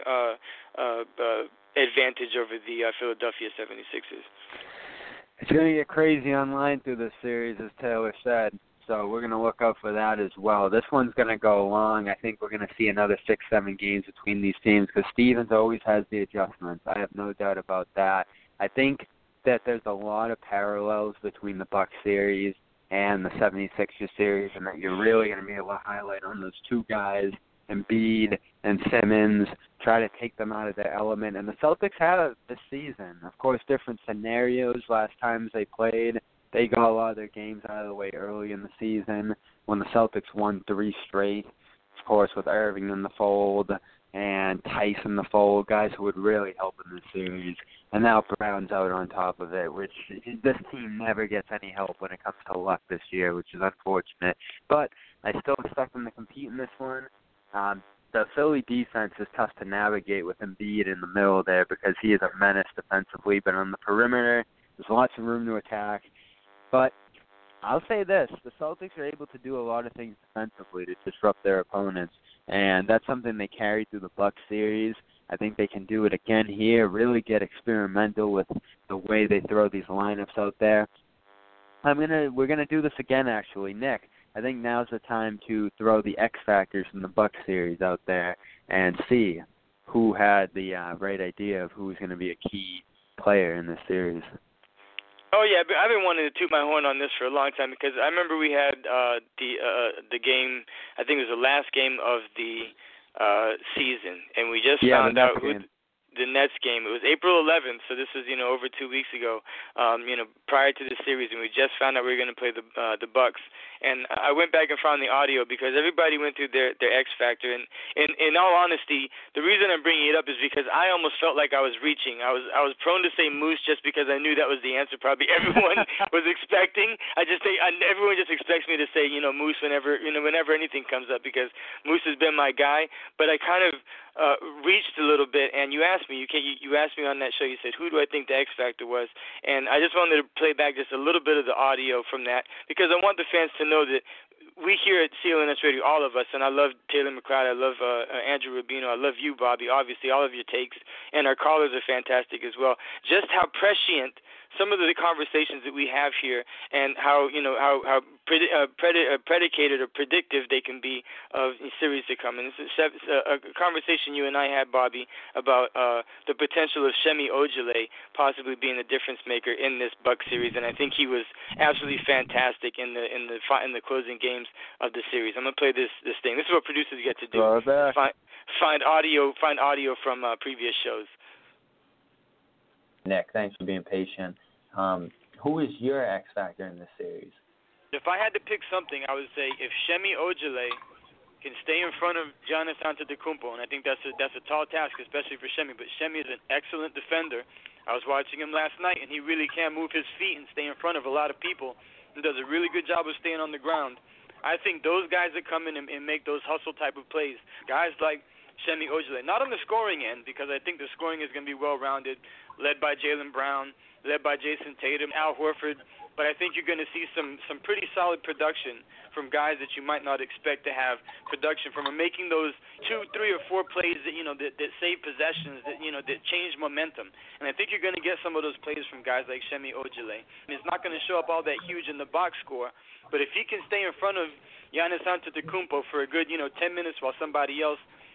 advantage over the Philadelphia 76ers. It's going to get crazy online through this series, as Taylor said, so we're going to look out for that as well. This one's going to go long. I think we're going to see another 6-7 games between these teams because Stevens always has the adjustments. I have no doubt about that. I think that there's a lot of parallels between the Bucks series and the 76ers series, and that you're really going to be able to highlight on those two guys, Embiid and Simmons, try to take them out of their element. And the Celtics have this season. Of course, different scenarios. Last times they played, they got a lot of their games out of the way early in the season when the Celtics won 3 straight, of course, with Irving in the fold and Tice in the fold, guys who would really help in this series. And now Brown's out on top of it, which this team never gets any help when it comes to luck this year, which is unfortunate. But I still expect them to compete in this one. The Philly defense is tough to navigate with Embiid in the middle there because he is a menace defensively. But on the perimeter, there's lots of room to attack. But I'll say this, the Celtics are able to do a lot of things defensively to disrupt their opponents, and that's something they carried through the Bucks series. I think they can do it again here, really get experimental with the way they throw these lineups out there. We're gonna do this again, actually. Nick, I think now's the time to throw the X factors from the Bucks series out there and see who had the right idea of who's going to be a key player in this series. Oh yeah, but I've been wanting to toot my horn on this for a long time because I remember we had the game. I think it was the last game of the season, and we just found out who. The Nets game. It was April 11th, so this was over 2 weeks ago. Prior to the series, and we just found out we were going to play the Bucks. And I went back and found the audio because everybody went through their X factor. And in all honesty, the reason I'm bringing it up is because I almost felt like I was reaching. I was prone to say Moose just because I knew that was the answer. Probably everyone was expecting. Everyone just expects me to say Moose whenever anything comes up because Moose has been my guy. But I kind of reached a little bit, and you asked me. You asked me on that show. You said, "Who do I think the X factor was?" And I just wanted to play back just a little bit of the audio from that because I want the fans to know that we here at CLNS Radio, all of us, and I love Taylor McCloud, I love Andrew Rubino, I love you, Bobby. Obviously, all of your takes, and our callers are fantastic as well. Just how prescient some of the conversations that we have here, and how predicated or predictive they can be of series to come. And this is a conversation you and I had, Bobby, about the potential of Semi Ojeleye possibly being the difference maker in this Bucks series, and I think he was absolutely fantastic in the closing games of the series. I'm gonna play this thing. This is what producers get to do. Find audio from previous shows. Nick, thanks for being patient. Who is your X factor in this series? If I had to pick something, I would say if Semi Ojeleye can stay in front of Giannis Antetokounmpo, and I think that's a tall task, especially for Semi. But Semi is an excellent defender. I was watching him last night, and he really can move his feet and stay in front of a lot of people. He does a really good job of staying on the ground. I think those guys that come in and make those hustle type of plays, guys like Semi Ojeleye, not on the scoring end, because I think the scoring is going to be well-rounded, led by Jaylen Brown, led by Jason Tatum, Al Horford, but I think you're going to see some pretty solid production from guys that you might not expect to have production from, and making those 2, 3, or 4 plays that that save possessions, that change momentum. And I think you're going to get some of those plays from guys like Semi Ojeleye. And it's not going to show up all that huge in the box score, but if he can stay in front of Giannis Antetokounmpo for a good 10 minutes while somebody else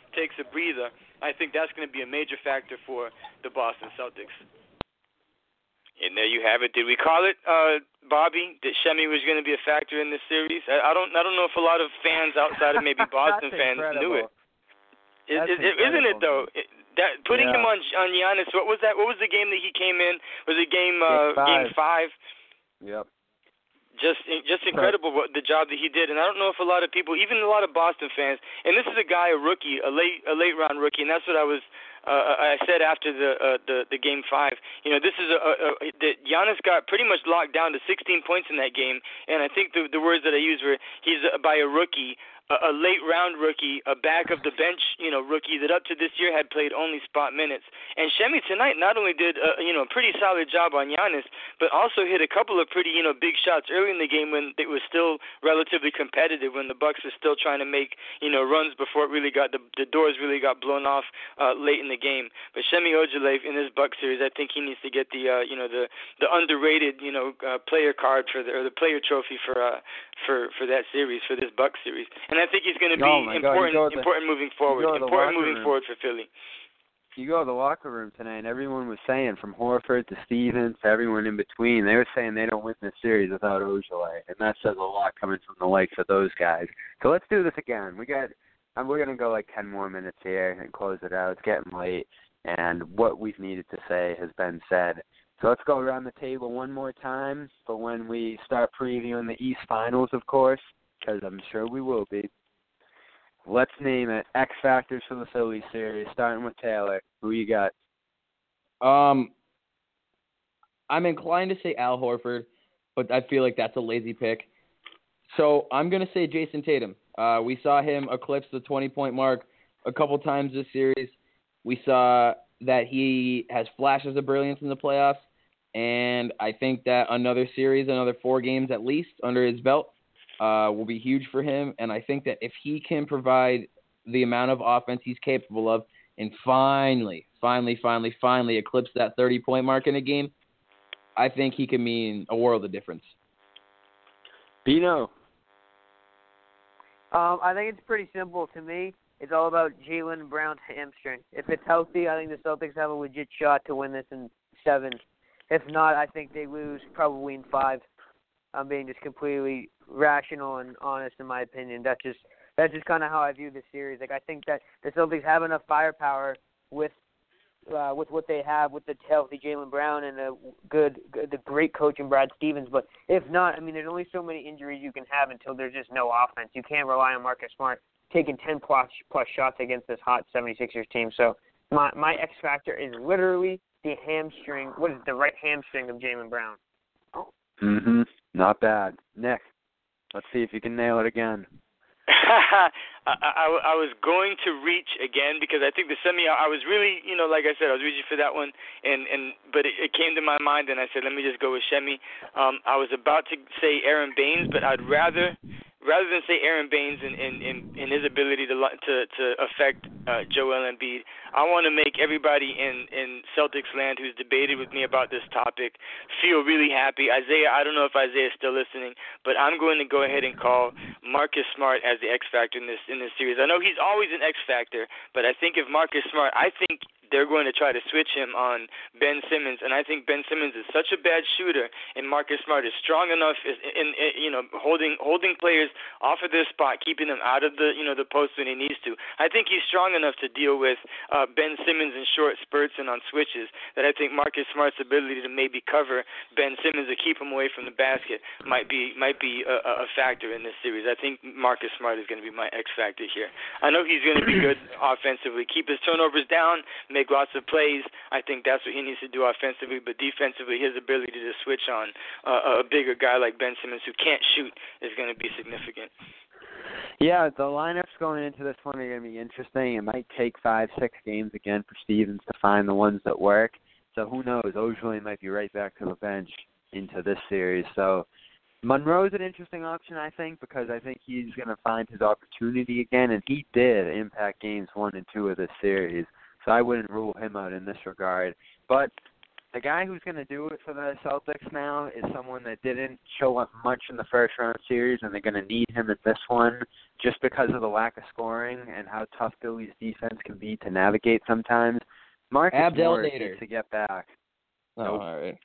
takes a breather, I think that's going to be a major factor for the Boston Celtics. And there you have it. Did we call it, Bobby, that Shemi was going to be a factor in this series? I don't know if a lot of fans outside of maybe Boston fans knew it. Isn't it though? Putting him on Giannis. What was that? What was the game that he came in? Was it game 5? Yep. Just incredible what the job that he did, and I don't know if a lot of people, even a lot of Boston fans, and this is a guy, a rookie, a late round rookie, and that's what I said after the game 5. You know, this is that Giannis got pretty much locked down to 16 points in that game, and I think the words that I used were he's by a rookie. A late-round rookie, a back-of-the-bench, rookie that up to this year had played only spot minutes. And Shemi tonight not only did, a pretty solid job on Giannis, but also hit a couple of pretty, big shots early in the game when it was still relatively competitive, when the Bucks were still trying to make, runs before it really got the doors really got blown off late in the game. But Shemi Ojeleye in this Bucks series, I think he needs to get the underrated, player card or the player trophy for that series, for this Bucks series. And I think he's going to be important moving forward. Important moving forward for Philly. You go to the locker room tonight, and everyone was saying, from Horford to Stevens to everyone in between, they were saying they don't win this series without Ojeleye, and that says a lot coming from the likes of those guys. So let's do this again. We're going to go like 10 more minutes here and close it out. It's getting late, and what we've needed to say has been said. So let's go around the table one more time for when we start previewing the East Finals, of course, because I'm sure we will be. Let's name it X Factors for the Philly series, starting with Taylor. Who you got? I'm inclined to say Al Horford, but I feel like that's a lazy pick. So I'm going to say Jason Tatum. We saw him eclipse the 20-point mark a couple times this series. We saw that he has flashes of brilliance in the playoffs, and I think that another series, another 4 games at least under his belt, will be huge for him. And I think that if he can provide the amount of offense he's capable of and finally eclipse that 30-point mark in a game, I think he can mean a world of difference. Bino? I think it's pretty simple to me. It's all about Jaylen Brown's hamstring. If it's healthy, I think the Celtics have a legit shot to win this in 7. If not, I think they lose probably in 5. I'm being just completely rational and honest in my opinion. That's just kind of how I view this series. Like, I think that the Celtics have enough firepower with what they have with the healthy Jaylen Brown and the great coach in Brad Stevens. But if not, I mean, there's only so many injuries you can have until there's just no offense. You can't rely on Marcus Smart taking 10 plus shots against this hot 76ers team. So my X factor is literally the hamstring. What is the right hamstring of Jaylen Brown? Not bad. Nick, let's see if you can nail it again. I was going to reach again because I think the I was really, like I said, I was reaching for that one, but it came to my mind, and I said, let me just go with Shemi. I was about to say Aaron Baines, but I'd rather than say Aaron Baines and his ability to affect Joel Embiid, I want to make everybody in Celtics land who's debated with me about this topic feel really happy. Isaiah, I don't know if Isaiah is still listening, but I'm going to go ahead and call Marcus Smart as the X factor in this series. I know he's always an X factor, but I think if Marcus Smart, I think they're going to try to switch him on Ben Simmons, and I think Ben Simmons is such a bad shooter, and Marcus Smart is strong enough in holding players off of their spot, keeping them out of the post when he needs to. I think he's strong enough to deal with Ben Simmons in short spurts and on switches that I think Marcus Smart's ability to maybe cover Ben Simmons or keep him away from the basket might be a factor in this series. I think Marcus Smart is going to be my X factor here. I know he's going to be good offensively, keep his turnovers down, make lots of plays. I think that's what he needs to do offensively, but defensively, his ability to switch on a bigger guy like Ben Simmons who can't shoot is going to be significant. Yeah, the lineups going into this one are going to be interesting. It might take 5-6 games again for Stevens to find the ones that work. So who knows? Ojeleye might be right back to the bench into this series. So Monroe's an interesting option, I think, because I think he's going to find his opportunity again, and he did impact games 1 and 2 of this series. So I wouldn't rule him out in this regard. But the guy who's going to do it for the Celtics now is someone that didn't show up much in the first-round series, and they're going to need him in this one just because of the lack of scoring and how tough Philly's defense can be to navigate sometimes. Marcus Morris needs to get back. Oh, nope. All right.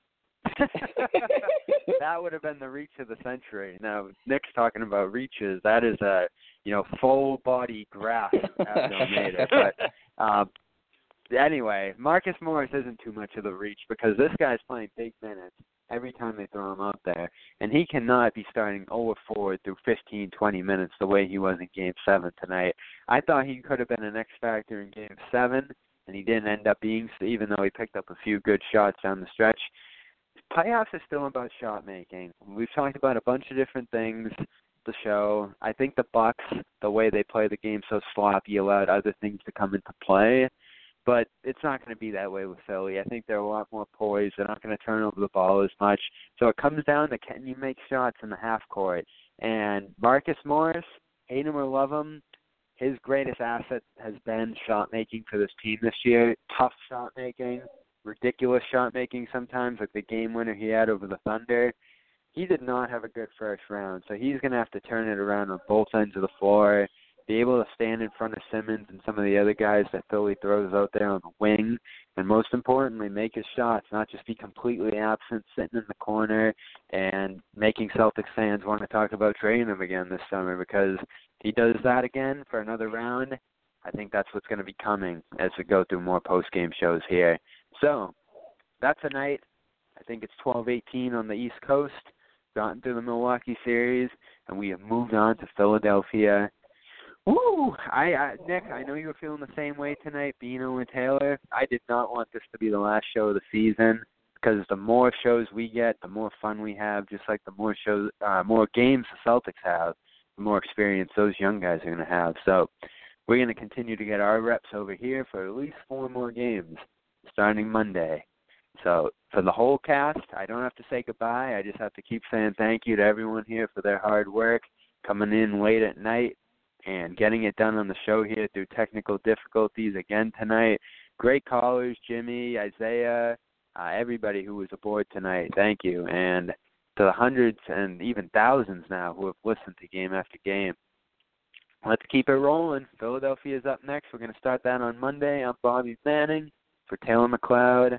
That would have been the reach of the century. Now, Nick's talking about reaches. That is a, full-body grasp Abdel made it. But anyway, Marcus Morris isn't too much of the reach because this guy's playing big minutes every time they throw him out there, and he cannot be starting 0-4 through 15, 20 minutes the way he was in Game 7 tonight. I thought he could have been an X factor in Game 7, and he didn't end up being, even though he picked up a few good shots down the stretch. Playoffs are still about shot making. We've talked about a bunch of different things the show. I think the Bucks, the way they play the game so sloppy, allowed other things to come into play. But it's not going to be that way with Philly. I think they're a lot more poised. They're not going to turn over the ball as much. So it comes down to, can you make shots in the half court? And Marcus Morris, hate him or love him, his greatest asset has been shot making for this team this year. Tough shot making, ridiculous shot making sometimes, like the game winner he had over the Thunder. He did not have a good first round, so he's going to have to turn it around on both ends of the floor, be able to stand in front of Simmons and some of the other guys that Philly throws out there on the wing, and most importantly, make his shots, not just be completely absent, sitting in the corner, and making Celtics fans want to talk about trading him again this summer, because if he does that again for another round, I think that's what's going to be coming as we go through more post-game shows here. So, that's a night. I think it's 12:18 on the East Coast, gotten through the Milwaukee series, and we have moved on to Philadelphia. Woo! Nick, I know you were feeling the same way tonight, Bino and Taylor. I did not want this to be the last show of the season, because the more shows we get, the more fun we have, just like the more shows, more games the Celtics have, the more experience those young guys are going to have. So we're going to continue to get our reps over here for at least 4 more games starting Monday. So for the whole cast, I don't have to say goodbye. I just have to keep saying thank you to everyone here for their hard work, coming in late at night and getting it done on the show here through technical difficulties again tonight. Great callers, Jimmy, Isaiah, everybody who was aboard tonight. Thank you. And to the hundreds and even thousands now who have listened to game after game. Let's keep it rolling. Philadelphia is up next. We're going to start that on Monday. I'm Bobby Manning for Taylor McLeod,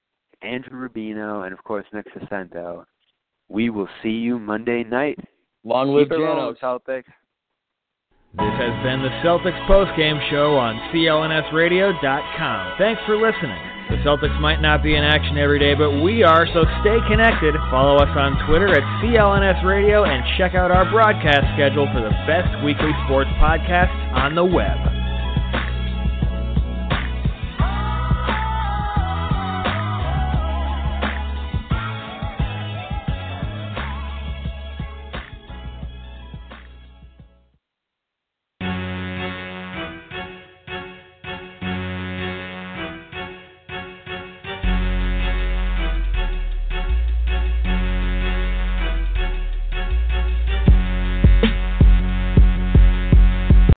Andrew Rubino, and, of course, Nick Sacento. We will see you Monday night. Long live Janos. Celtics. This has been the Celtics postgame show on CLNSradio.com. Thanks for listening. The Celtics might not be in action every day, but we are, so stay connected. Follow us on Twitter at CLNS Radio and check out our broadcast schedule for the best weekly sports podcasts on the web.